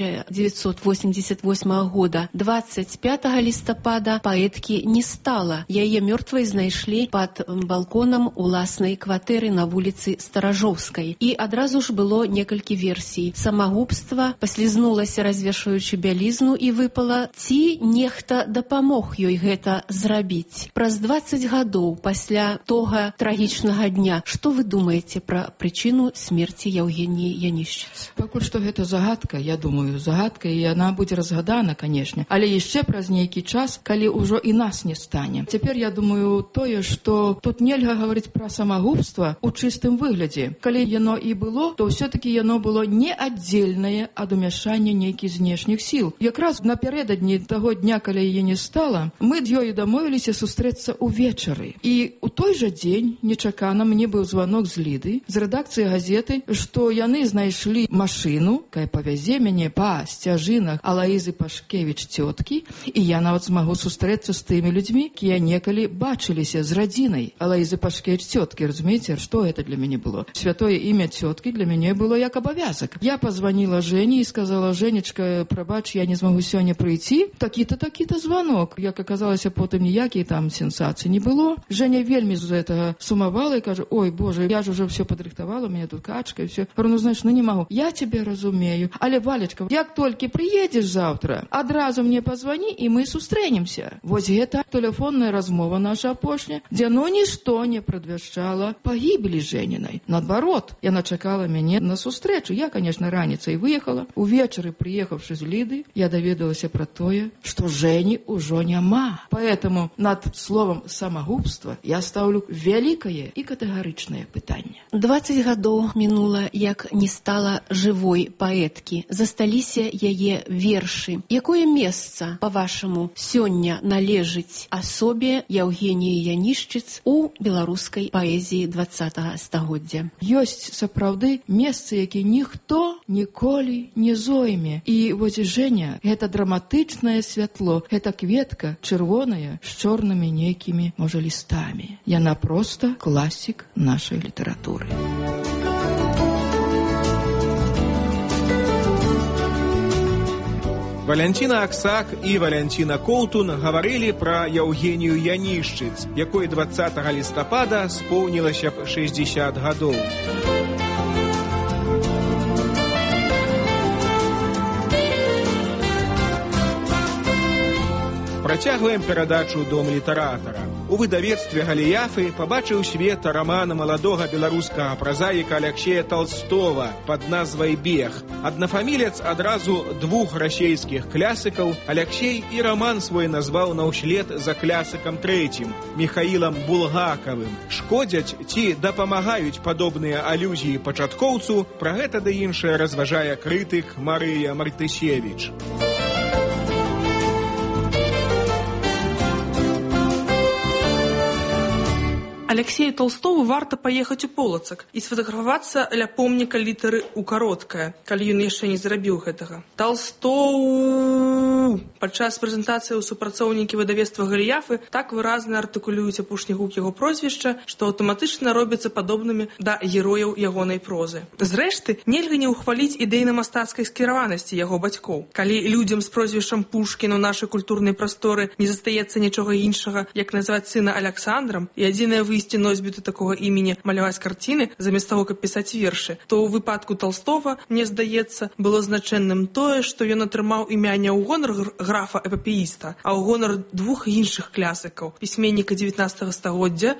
1988 года, 25 лістапада паэткі не стала. Яе мёртвай знайшлі пад балконам уласнай кватэры на вуліцы Старажоўскай. І адразу ж было некалькі версій. Самагубства, паслізнулася, развешваючы бялізну, і выпала. Ці нехта дапамог ёй гэта зрабіць? Праз 20 гадоў пасля тога трагічнага дня, што вы думаеце пра прычыну смерці Яўгеніі Янішчыц? Пакуль што гэта загадка, я думаю, загадка, і яна будзе разгадана, канешне, але яшчэ праз нейкі час, калі ўжо і нас не стане. Цяпер я думаю тое, што тут нельга гаварыць пра самагубства ў чыстым выглядзе. Калі яно і было, то ўсё-такі яно было не аддзельнае ад умяшання нейкіх знешніх сіл. Якраз напярэдадні таго дня, калі яе не стала, мы з ёю дамовіліся сустрэцца ўвечары. І ў той жа дзень нечакана мне быў званок з Ліды, з рэдакцыі газеты, што яны знайшлі машыну, якая павязе мяне па сцяжынах Алаізы Пашкевіч цёткі, і я нават змагу сустрэцца з тымі людзьмі, якія некалі бачыліся з радзінай Алаізы Пашкевіч цёткі. Разумееце, што гэта для мяне было? Святое імя цёткі для мяне было як абавязак. Я пазваніла Жэні і сказала: «Жэнечка, прабач, я не змагу сёння прыйти. Такі-то, такі-то званок». Як аказалася, потым ніякай там сенсацыі не было. Жэня вельмі з гэтага сумавала і кажа: «Ой, Боже, я ж уже все падрыхтавала, у меня тут качка і все». Говорю: «Ну, знаешь, ну не могу». «Я тебе разумею. Але, Валечка, як толькі приедешь завтра, адразу мне позвони, і мы сустрэнемся». Вось гэта тэлефонная размова наша апошняя, дзе ну нішто не прадвяшчала пагібелі Жэнінай. Наадварот, яна чакала мяне на сустрэчу. Я, конечно, раніцай выехала. Увечары, прыехаўшы з Ліды, я даведалася пра тое, што Жэні ўжо няма. Поэтому над словом самагубства я ставлю вялікае і катэгарычнае пытанне. 20 гадоў мінула, як не стала жывой паэткі. Засталіся яе вершы. вершы. Якое месца, па-вашаму, сёння належыць асобе Яўгеніі Янішчыц у беларускай паэзіі 20-го стагоддзя? Ёсць сапраўды месца, які ніхто ніколі не зойме. І вось Женя, гэта драматычнае святло, гэта кветка чырвоная з чорнымі нейкімі, можа, лістамі. Яна проста класік нашай літаратуры. Валянціна Аксак і Валянціна Коўтун гаварылі пра Яўгенію Янішчыц, якой 20 лістапада споўнілася б 60 гадоў. Працягваем перадачу «Дом літаратара». У выдавецтве «Галіяфы» пабачыў свет раман маладога беларускага празаіка Аляксея Толстова пад назвай «Бег». Аднафамілец адразу двух расейскіх клясыкаў. Аляксей і раман свой назваў наўслед за клясыкам трэцім, Міхаілам Булгакавым. Шкодзяць ці дапамагаюць падобныя алюзіі пачаткоўцу? Пра гэта ды іншае разважае крытык Марыя Мартысевіч. Алексею Толстову варта паехаць у Полацак і сфотаграфавацца ля помніка літары ў кароткае, калі ён яшчэ не зрабіў гэтага. Толстоў! Падчас прэзентацыі ў супрацоўнікі выдавецтва Галіяфы так выразна артыкулююць апошні гук яго прозвішча, што аўтаматычна робяцца падобнымі да герояў ягонай прозы. Зрэшты, нельга не ўхваліць ідэйна-мастацкай скіраванасці яго бацькоў. Калі людзям з прозвішчам Пушкін у нашай культурнай прасторы не застаецца нічога іншага, як назваць сына Аляксандрам, і адзінае выйсце носьбіту такога імені маляваць карціны, замест таго, каб пісаць вершы, то ў выпадку Толстова, мне здаецца, было значэнным тое, што ён атрымаў імя не ў гонар графа-эпапеіста, а ў гонар двух іншых клясыкаў, пісьменніка 19 стагоддзя,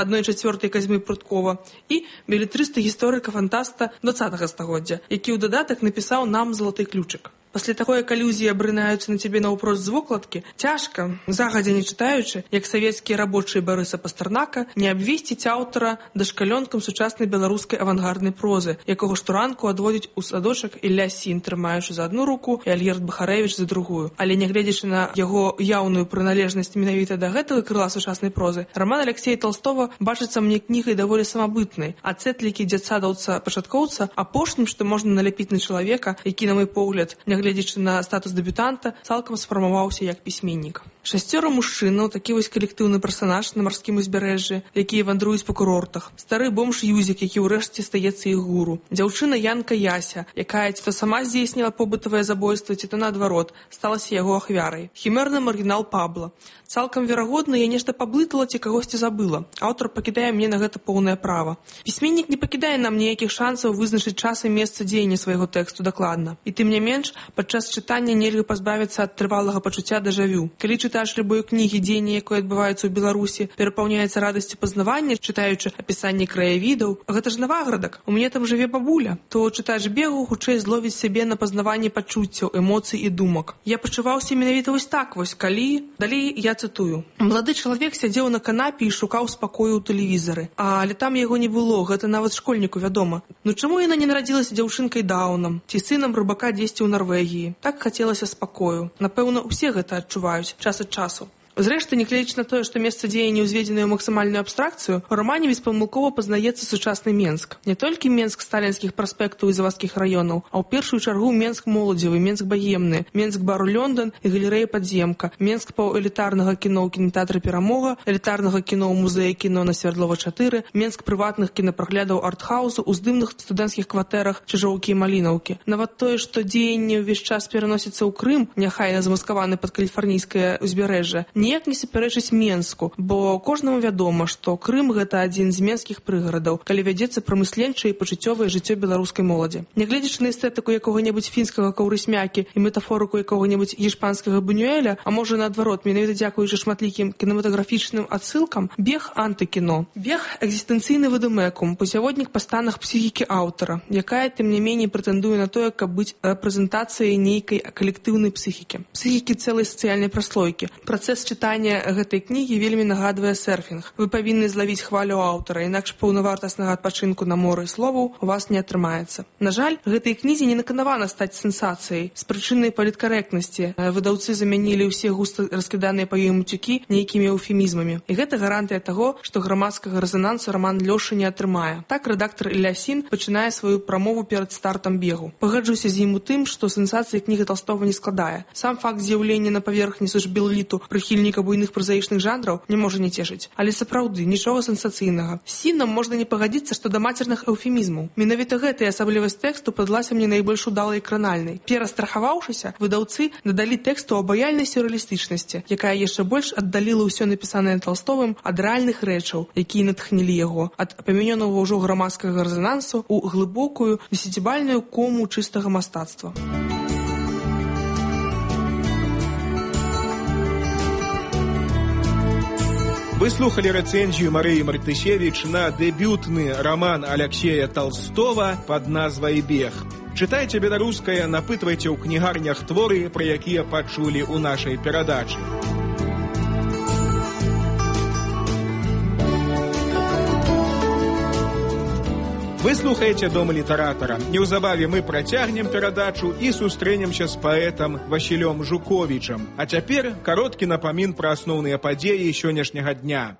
1/4 Казьмы Пруткова, і белетрыста гісторыка-фантаста 20 стагоддзя, які ў дадатак напісаў нам «Залаты ключык». Пасля такой, як алюзіі абрынаюцца на цябе наўпрост з вокладкі, цяжка, загадзя не чытаючы, як савецкія рабочыя Барыса Пастарнака, не абвесціць аўтара дашкалёнкам сучаснай беларускай авангарднай прозы, якога штуранку адводзіць у садочак Ілля Сін, трымаючы за адну руку, і Альгерд Бахарэвіч за другую. Але нягледзячы на яго яўную прыналежнасць менавіта да гэтага крыла сучаснай прозы, раман Аляксея Толстова бачыцца мне кнігай даволі самабытнай, а цэтлікі дзядсадаўца-пачаткоўца апошнім, што можна наляпіць на чалавека, які, на мой погляд, гледзячы на статус дэбютанта, цалкам сфармаваўся як пісьменнік. 6 мужчынаў, такі вось калектыўны персанаж на марскім узбярэжжы, якія вандруюць па курортах. Стары бомж Юзік, які ўрэшце стаецца іх гуру. Дзяўчына Янка Яся, якая ці то сама здзейсніла побытавае забойства, ці то наадварот, сталася яго ахвярай. Хімерны маргінал Пабло. Цалкам верагодна, я нешта паблытала ці кагосьці забыла. Аўтар пакідае мне на гэта поўнае права. Пісьменнік не пакідае нам ніякіх шансаў вызначыць час і месца дзеяння свайго тэксту дакладна. І тым не менш, падчас чытання нельга пазбавіцца ад трывалага пачуцця дэжавю. Калі чытаеш любой кнігі, дзеянне якое адбываецца ў Беларусі, перапаўняецца радасцю пазнавання, чытаючы апісанне краявідаў. Гэта ж Наваградак, у мяне там жыве бабуля. То чытач Бегу хутчэй зловіць сябе на пазнаванне пачуццяў, эмоцый і думак. Я пачуваўся менавіта вось так вось, калі... Далей я цытую. Малады чалавек сядзеў на канапе і шукаў спакою ў тэлевізары. Але там яго не было, гэта нават школьніку вядома. Ну чаму яна не нарадзілася дзяўчынкай Даўнам ці сынам рыбака дзесьці ў Нарвегіі? Так хацелася спакою. Напэўна, усе гэта адчуваюць час ад часу. Зрэшты, нягледзячы на тое, што месца дзеяння ўзведзенае ў максімальную абстракцыю, у рамане беспамылкова пазнаецца сучасны Менск. Не толькі Менск сталінскіх праспектаў і завадскіх раёнаў, а ў першую чаргу Менск моладзевы, Менск баемны, Менск бар Лёндон і галерэя Падземка, Менск паўэлітарнага кіно ў кінотэатры Перамога, элітарнага кіно ў музеі кіно на Свярдлова 4, Менск прыватных кінапраглядаў артхаусу ў здымных студэнцкіх кватэрах Чыжоўкі і Малінаўкі. Нават тое, што дзеянне ўвесь час пераносіцца ў Крым, няхай замаскаваны пад каліфарнійскае ўзбярэжжа, ніяк не супярэчыць Менску, бо кожнаму вядома, што Крым гэта адзін з менскіх прыгарадаў, калі вядзецца прамысленчае і пачуццёвае жыццё беларускай моладзі. Нягледзячы на эстэтыку якога-небудзь фінскага каўрысмякі і метафорыку якога-небудзь іспанскага Бунюэля, а можа наадварот, менавіта дзякуючы шматлікім кінематаграфічным адсылкам, Бег антыкіно. Бег экзістэнцыйны выдумекум, пасяводнік па станах псіхікі аўтара, якая, тым не меней, прэтэндуе на тое, каб быць рэпрэзентацыяй нейкай калектыўнай псіхікі. Псіхікі цэлай сацыяльнай праслойкі. Працэс чытанне гэтай кнігі вельмі нагадвае серфінг. Вы павінны злавіць хвалю аўтара, інакш паўнавартаснага адпачынку на моры словаў у вас не атрымаецца. На жаль, гэтай кнізе не наканавана стаць сенсацыяй. З прычыны паліткарэктнасці выдаўцы замянілі ўсе густа раскіданыя па ёй муцюкі нейкімі эўфемізмамі. І гэта гарантыя таго, што грамадскага рэзанансу раман Лёша не атрымае. Так рэдактар Ілясін пачынае сваю прамову перад стартам бегу. Пагаджуся з ім у тым, што сенсацыі кніга Толстого не складае. Сам факт з'яўлення на паверхні сушбілліту прыхільніка буйных празаічных жанраў не можа не цешыць. Але сапраўды, нічога сенсацыйнага. З Сінам можна не пагадзіцца, што да мацерных эўфемізмаў. Менавіта гэтая асаблівасць тэксту падлася мне найбольш удалай і кранальнай. Перастрахаваўшыся, выдаўцы дадалі тэксту абаяльнай сюррэалістычнасці, якая яшчэ больш аддаліла ўсё напісанае Толстовым ад рэальных рэчаў, якія натхнілі яго, ад апамянёнага ўжо грамадскага рэзанансу ў глыбокую, десятибальную кому чыстага мастацтва. Вы слухали рэцэнзію Марыі Мартысевіч на дэбютны роман Алексея Толстого под назвай «Бег». Чытайце беларускае, напытвайце ў кнігарнях творы, пра якія пачулі ў нашай перадачы. Вы слухаеце Дом літаратара. Неўзабаве мы працягнем перадачу і сустрэнемся з паэтам Васілём Жуковічам. А цяпер кароткі напамін пра асноўныя падзеі сённяшняга дня.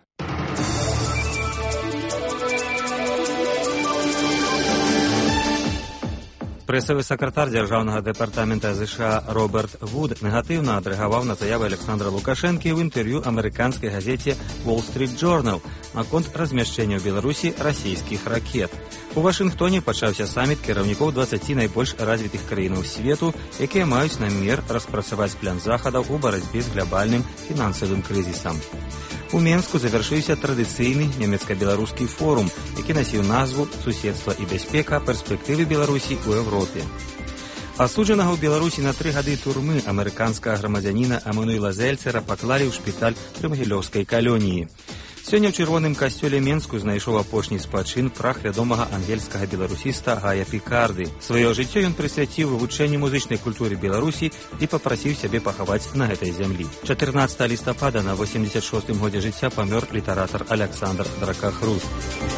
Прэсавы сакратар дзяржаўнага дэпартамента ЗША Роберт Вуд негатыўна адрэагаваў на заявы Александра Лукашэнкі ў інтэрв'ю амерыканскай газеце Wall Street Journal наконт размяшчэння ў Беларусі расійскіх ракет. У Вашынгтоне пачаўся саміт кіраўнікоў 20 найбольш развітых краінаў свету, якія маюць намер распрацаваць план захадаў у барацьбе з глобальным фінансавым крызісам. У Менску завяршыўся традыцыйны нямецка-беларускі форум, які насіў назву «Суседства і бяспека. Перспектывы Беларусі ў Европе». Асуджанага ў Беларусі на 3 гады турмы амерыканскага грамадзяніна Эмануэла Зельцера паклалі ў шпіталь пры магілёўскай калоніі. Сёння ў чырвоным касцёле Менску знайшоў апошні спачын прах вядомага ангельскага беларусіста Гая Пікарды. Сваё жыццё ён прысвяціў вывучэнню музычнай культуры Беларусі і папрасіў сябе пахаваць на гэтай зямлі. 14 лістапада на 86-м годзе жыцця памёр літаратар Александр Дракахруст.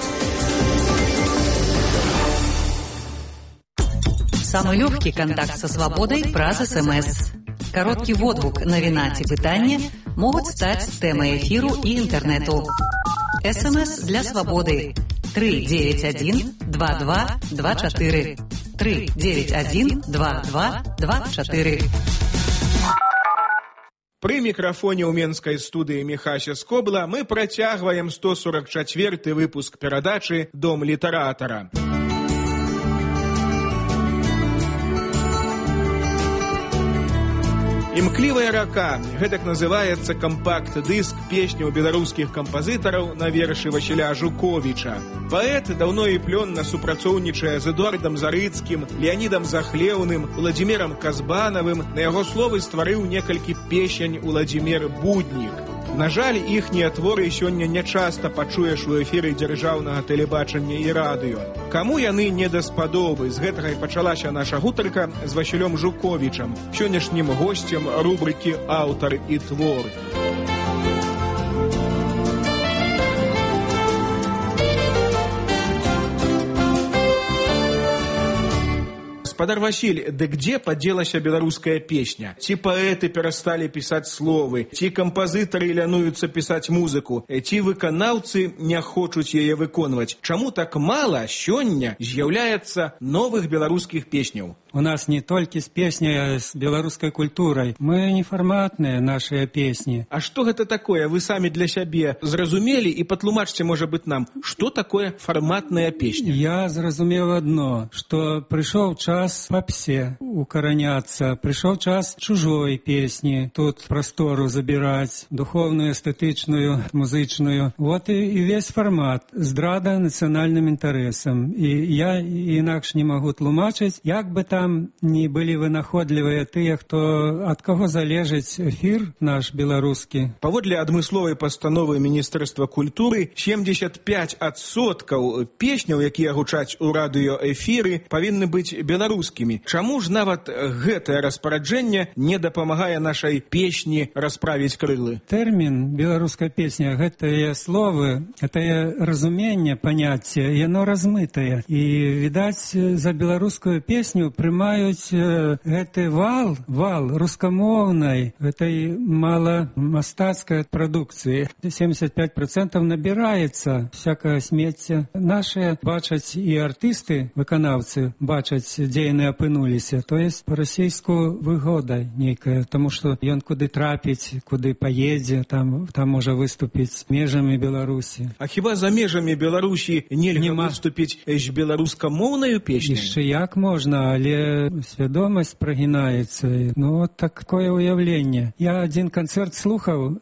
Самый легкий контакт со свободой праз СМС. Короткий водгук, навіна ці пытанне могуць стаць тэмай эфіру і інтэрнэту. СМС для свабоды 391-2224 391-2224. Пры мікрафоне ў менскай студыі Міхася Скобла мы працягваем 144-й выпуск перадачы «Дом літаратара». «Імклівая рака» – гэтак называецца кампакт-дыск песняў беларускіх кампазітараў на вершы Васіля Жуковіча. Паэт даўно і плённа супрацоўнічае з Эдуардам Зарыцкім, Леанідам Захлеўным, Уладзімірам Казбанавым. На яго словы стварыў некалькі песень Уладзімір Буднік. На жаль, іхнія творы сёння нячаста пачуеш у эфіры дзяржаўнага тэлебачання і радыё. Каму яны не даспадобы? З гэтага і пачалася наша гутарка з Васілём Жуковічам, сённяшнім госцем рубрыкі «Аўтар і твор». Господар Василь, да где поделася беларуская песня? Ці паэты перасталі пісаць словы, ці кампазітары лянуюцца пісаць музыку, ці выканаўцы не хочуць яе выконваць. Чаму так мала сёння з'яўляецца новых беларускіх песняў? У нас не толькі з песняй, а з беларускай культурай. Мы неформатныя нашыя песні. А што гэта такое? Вы самі для сябе зразумелі і патлумачце, можа быць, нам, што такое фарматная песня? Я зразумеў адно, што прыйшоў час папсе укараняцца, прыйшоў час чужой песні, тут прастору забіраць, духовную, эстэтычную, музычную. Вот і весь фармат. Здрада нацыянальным інтарэсам. І я інакш не магу тлумачыць, як бы там не былі вынаходлівыя тыя, хто ад каго залежыць эфір наш беларускі. Паводле адмысловай пастановы Міністэрства культуры 75% песняў, якія гучаць у радыёэфіры, павінны быць беларускімі. беларускімі. Чаму ж нават гэтае распараджэнне не дапамагае нашай песні расправіць крылы? Тэрмін беларуская песня, гэтыя словы, гэтае разуменне, паняцце, яно размытае. І, відаць, за беларускую песню прымаюць гэты вал рускамоўнай, гэтай маламастацкай прадукцыі. 75% набіраецца всякае смецце. Нашыя бачаць і артысты, выканаўцы, бачаць, дзе яны апынуліся. То есть па-расейску выгода нейкая, таму што ён куды трапіць, куды паедзе, там можа выступіць межамі Беларусі. А хіба за межамі Беларусі нельга выступіць з беларускамоўнаю песняй? Яшчэ як можна, але свядомасць прагінаецца. Ну, вот такое уяўленне. Я адзін канцэрт слухаў,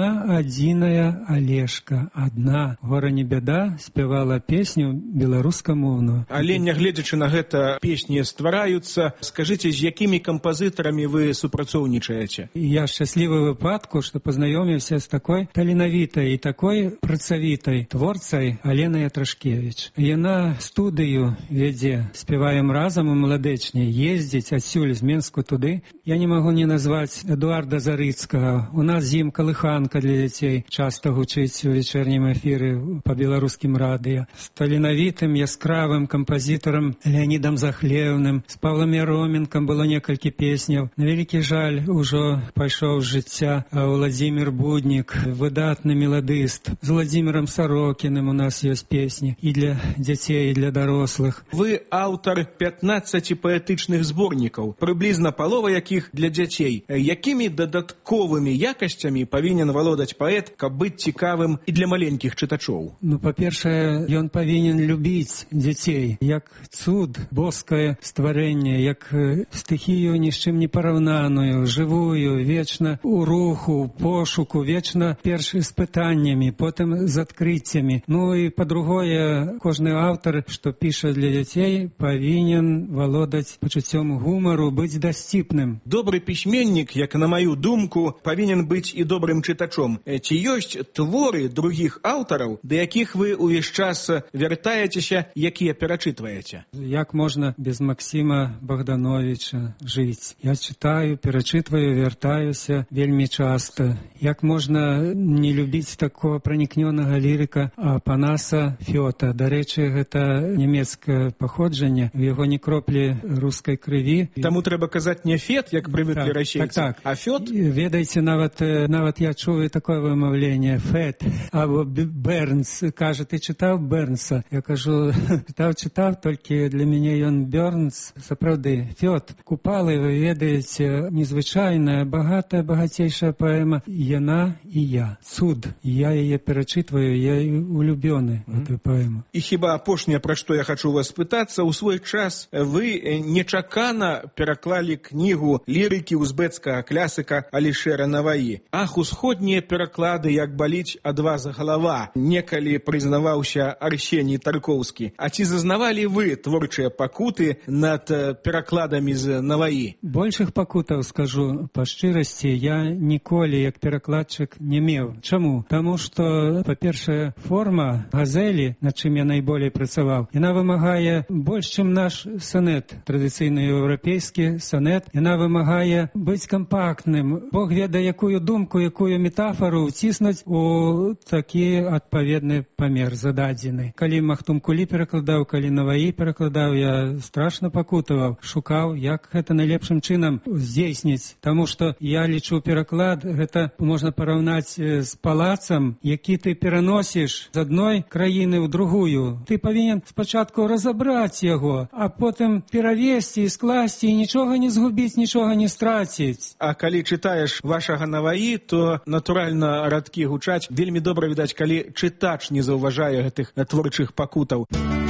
адзіная Алешка, адна. Гора не бяда, спявала песню беларускамоўную. Але нягледзячы на гэта песні ствараюцца, скажыце, з якімі кампазітарамі вы супрацоўнічаеце? Я шчаслівы выпадку, што пазнаёміўся з такой таленавітай і такой працавітай творцай Аленай Ятрашкевіч. Яна студыю вядзе, спяваем разам у Маладэчні, ездзіць адсюль з Менску туды. Я не магу не назваць Эдуарда Зарыцкага. У нас з ім калыханка для дзяцей часта гучыць у вечернім эфіры па беларускім радыё. З таленавітым, яскравым кампазітарам Леонідам Захлеўным, з Павлам Яроменкам было некалькі песняў. На вялікі жаль, ужо пайшоў з жыцця Владзімір Буднік, выдатны меладыст. З Владзімірам Сарокіным у нас ёсць песні і для дзяцей, і для дарослых. Вы аўтар 15 паэтычных зборнікаў, прыблізна палова якіх для дзяцей. Якімі дадатковымі якасцямі павінен валодаць паэт, каб быць цікавым і для маленькіх чытачоў? Ну, па-першае, ён павінен любіць дзяцей, як цуд, боскае стварэнне, як стыхію ні з чым не параўнаную, жывую, вечна у руху, у пошуку, вечна перш з пытаннямі, потым з адкрыццямі. Ну і па-другое, кожны аўтар, што піша для дзяцей, павінен валодаць пачуццём гумару, быць дасціпным. Добры пісьменнік, як на маю думку, павінен быць і добрым чытачом. Ці ёсць творы другіх аўтараў, да якіх вы ўвесь час вяртаецеся, якія перачытваеце? Як можна без Максіма Богдановича жыць? Я чытаю, перачытваю, вяртаюся вельмі часта. Як можна не любіць такого пранікнёнага лірыка Апанаса Фёта? Дарэчы, гэта нямецкае паходжанне, у яго ні кроплі рускай крыві. Таму трэба казаць не Фет, як прывыклі расейцы, а Фёт? Ведаеце, нават я чую такое вымаўленне, Фет, або Бернс. Кажа, ты чытаў Бернса? Я кажу, чытаў, толькі для мяне ён Бернс. Сапраўды, Фёт. Купалы, вы ведаеце, незвычайная, багацейшая паэма «Яна і я». Цуд. Я яе перачытваю, я улюбёны гэтую паэму. І хіба апошняе, пра што я хачу вас пытацца, у свой час вы нечакана пераклалі кнігу лірыкі узбецкага клясыка Алішера Наваі. Ах, усходнія пераклады, як баліць ад вас галава, некалі прызнаваўся Арсеній Таркоўскі. А ці зазнавалі вы творчыя пакуты над перакладамі з Наваі? Большых пакутаў, скажу па шчырасці, я ніколі як перакладчык не меў. Чаму? Таму што, па-першае, форма газелі, над чым я найболей працаваў, яна вымагае больш, чым наш сонет, традыцыйны еўрапейскі сонет. Яна вымагае быць кампактным. Бог ведае, якую думку, якую метафору ўціснуць у такі адпаведны памер зададзены. Калі Махтум Кулі перакладаў, калі Наваі перакладаў, я страшна пакутаваў, шукаў, як гэта найлепшым чынам здзейсніць. Таму што я лічу пераклад, гэта можна параўнаць з палацам, які ты пераносіш з адной краіны ў другую. Ты павінен спачатку разабраць яго, а потым перавесці і скласці, і нічога не згубіць, нічога не страціць. А калі чытаеш вашага Наваі, то, натуральна, радкі гучаць. Вельмі добра відаць, калі чытач не заўважае гэтых творчых пакутаў.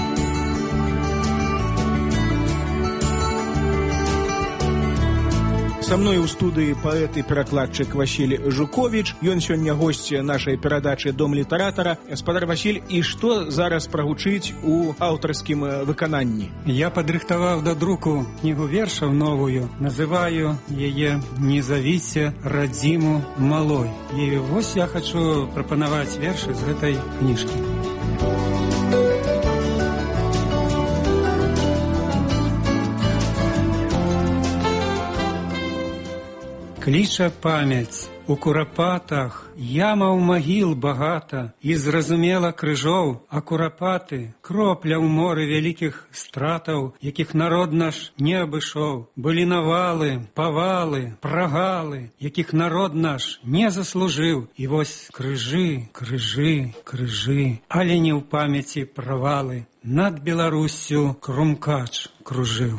Са мной у студыі паэт і перакладчык Васіль Жуковіч. Ён сёння госць нашай перадачы «Дом літаратара». Спадар Васіль, і што зараз прагучыць у аўтарскім выкананні? Я падрыхтаваў да друку кнігу вершаў новую. Называю яе «Не завіце радзіму малой». І вось я хачу прапанаваць вершы з гэтай кніжкі. кліча памяць. У курапатах яма ў магіл багата, і зразумела крыжоў, а курапаты кропля ў моры вялікіх стратаў, якіх народ наш не абышоў. Былі навалы, павалы, прагалы, якіх народ наш не заслужыў. І вось крыжы, крыжы, крыжы, але не ў памяці правалы. Над Беларуссю крумкач кружыў.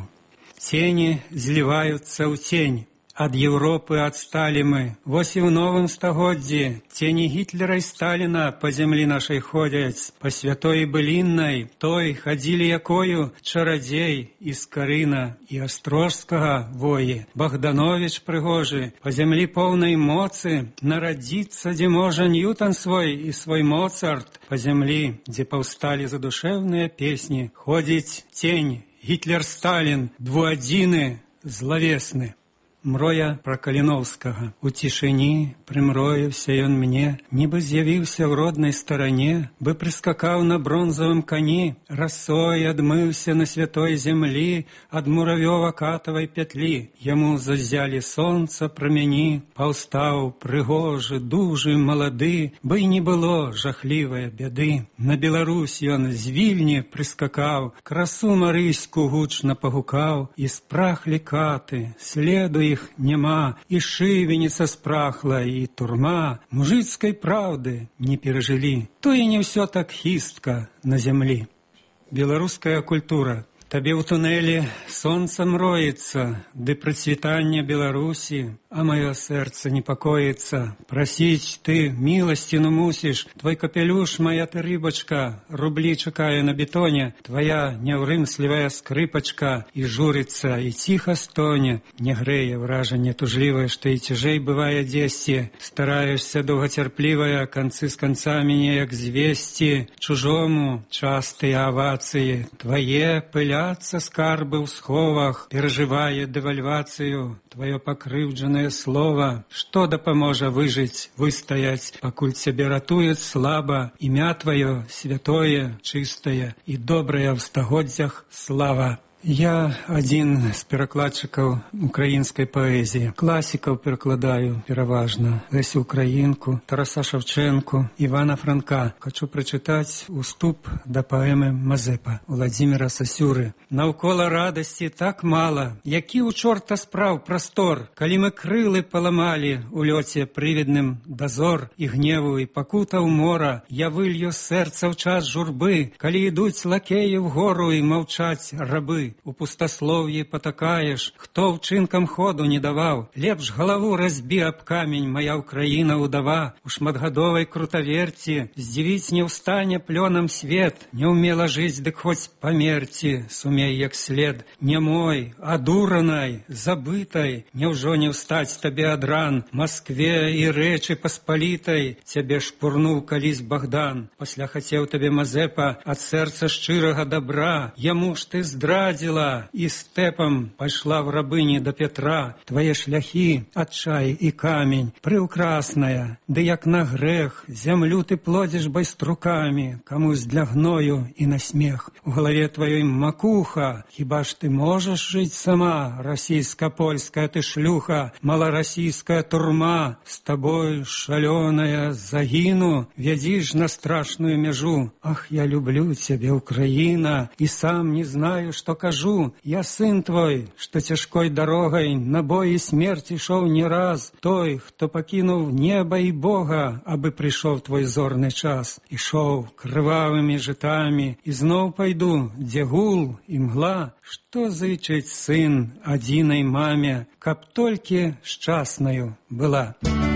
Цені зліваюцца ў тень. Ад Европы адсталі мы. Вось і ў новым стагоддзі цені Гітлера і Сталіна па зямлі нашай ходзяць. Па святой і быліннай той хадзілі якою чарадзей і Скарына і Астрожскага воі. Богданович прыгожы, па зямлі поўнай моцы, нарадзіцца, дзе можа Ньютон свой і свой Моцарт. Па зямлі, дзе паўсталі задушэўныя песні, ходзіць цень Гітлер-Сталін, двуадзіны злавесны. Мроя пра Каліноўскага. У цішыні прымроіўся ён мне, нібы з'явіўся ў роднай старане, бы прыскакаў на бронзавым кані, расой адмыўся на святой зямлі ад муравёва-катавай пятлі. Яму заззялі сонца прамяні, паўстаў прыгожы, дужы, малады, бы і не было жахлівае бяды. На Беларусь ён з Вільні прыскакаў, красу марыську гучна пагукаў, і спрахлі каты, следу іх няма, і шывеніца спрахла, і турма мужыцкай праўды не перажылі. То і не ўсё так хістка на зямлі. Беларуская культура. Табе ў тунэлі сонца мроіцца, ды працвітання Беларусі, а маё сэрца непакоіцца. Прасіць ты міласціну мусіш, твой капелюш, моя ты рыбачка, рублі чакае на бетоне, твоя няўрымслівая скрыпачка і журыцца, і ціха стоне. Не грэе вражанне тужлівае, што і цяжэй бывае дзесьці. Стараешся доўгацярплівая канцы з канцамі неяк звесці. Чужому частыя авацыі, твае пыля скарбы ў сховах, перажывае дэвальвацыю твоё пакрыўджанае слова. Што дапаможа выжыць, выстаяць, пакуль цябе ратуюць слаба, імя твоё святое, чыстае і добрае ў стагоддзях слава. Я адзін з перакладчыкаў украінскай паэзіі. Класікаў перакладаю пераважна. Лесю Украінку, Тараса Шевченку, Івана Франка. Хачу прачытаць уступ да паэмы Мазепа Владзіміра Сасюры. Наўкола радасці так мала, які ў чорта спраў прастор, калі мы крылы паламалі у лёце прывідным дазор і гневу і пакутаў мора. Я вылью сэрца ў час журбы, калі ідуць лакеі вгору і маўчаць рабы. У пустаслов'і патакаеш, хто ўчынкам ходу не даваў. Лепш галаву разбі аб камень, моя Украіна удава. У шматгадовай крутаверці здзівіць не ўстане плёнам свет. Не ўмела жыць, дык хоць памерці, сумей як след. Не мой, адуранай, забытай, няўжо не ўстаць табе ад ран. Маскве і рэчы паспалітай цябе шпурнуў калісь Богдан. Пасля хацеў табе Мазепа ад сэрца шчырага добра. Яму ж ты здрадзіла і стэпам пайшла в рабыні да Петра. Твае шляхі, адчай і камень, прыўкрасная, ды як на грэх, зямлю ты плодзіш байструкамі, камусь для гною і на смех. У галаве тваёй макуха, хіба ж ты можаш жыць сама, расійска-польская ты шлюха, маларасійская турма, з табой шалёная загіну, вядзіш на страшную мяжу. Ах, я люблю цябе, Украіна, і сам не знаю, што кажу. Я сын твой, што цяжкой дарогай на бой і смерць ішоў не раз. Той, хто пакінуў неба і Бога, абы прыйшоў твой зорны час. Ішоў крывавымі жытамі, і зноў пайду, дзе гул і мгла. Што зычыць сын адзінай маме, каб толькі шчаснаю была.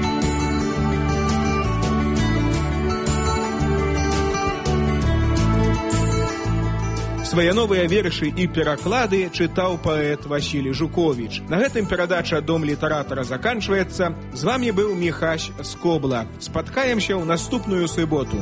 Свае новыя вершы і пераклады чытаў паэт Васілій Жуковіч. На гэтым перадача «Дом літаратара» заканчваецца. З вамі быў Міхась Скобла. Спаткаемся ў наступную суботу.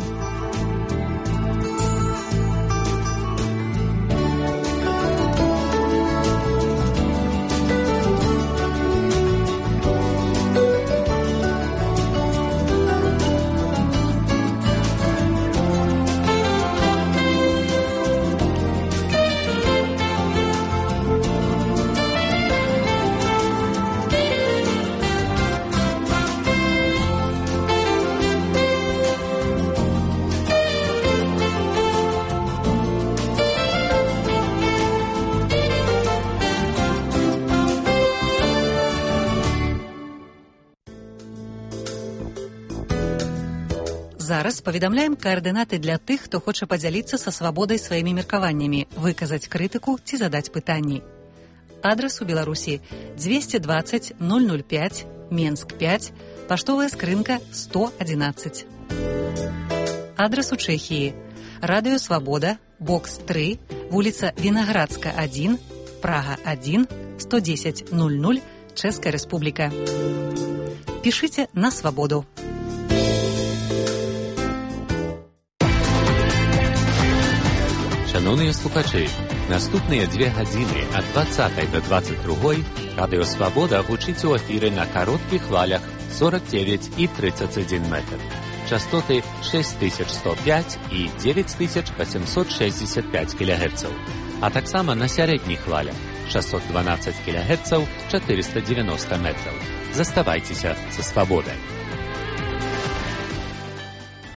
зараз паведамляем каардынаты для тых, хто хоча падзяліцца са свабодай сваімі меркаваннямі, выказаць крытыку ці задаць пытанні. Адрас у Беларусі 220 005, Менск 5, паштовая скрынка 111. Адрас у Чэхіі. Радыё Свабода, бокс 3, вуліца Вінаградска 1, Прага 1, 110 00, Чэшская Рэспубліка. Пішыце на свабоду. Шановні слухачі, наступныя 2 гадзіны ад 20 до 22 Радыё Свабода гучыць у эфіры на кароткіх хвалях 49 і 31 метр. Частоты 6105 і 9865 кГц, а таксама на сярэдніх хвалях 612 кГц, 490 метраў. Заставайцеся са свабодай.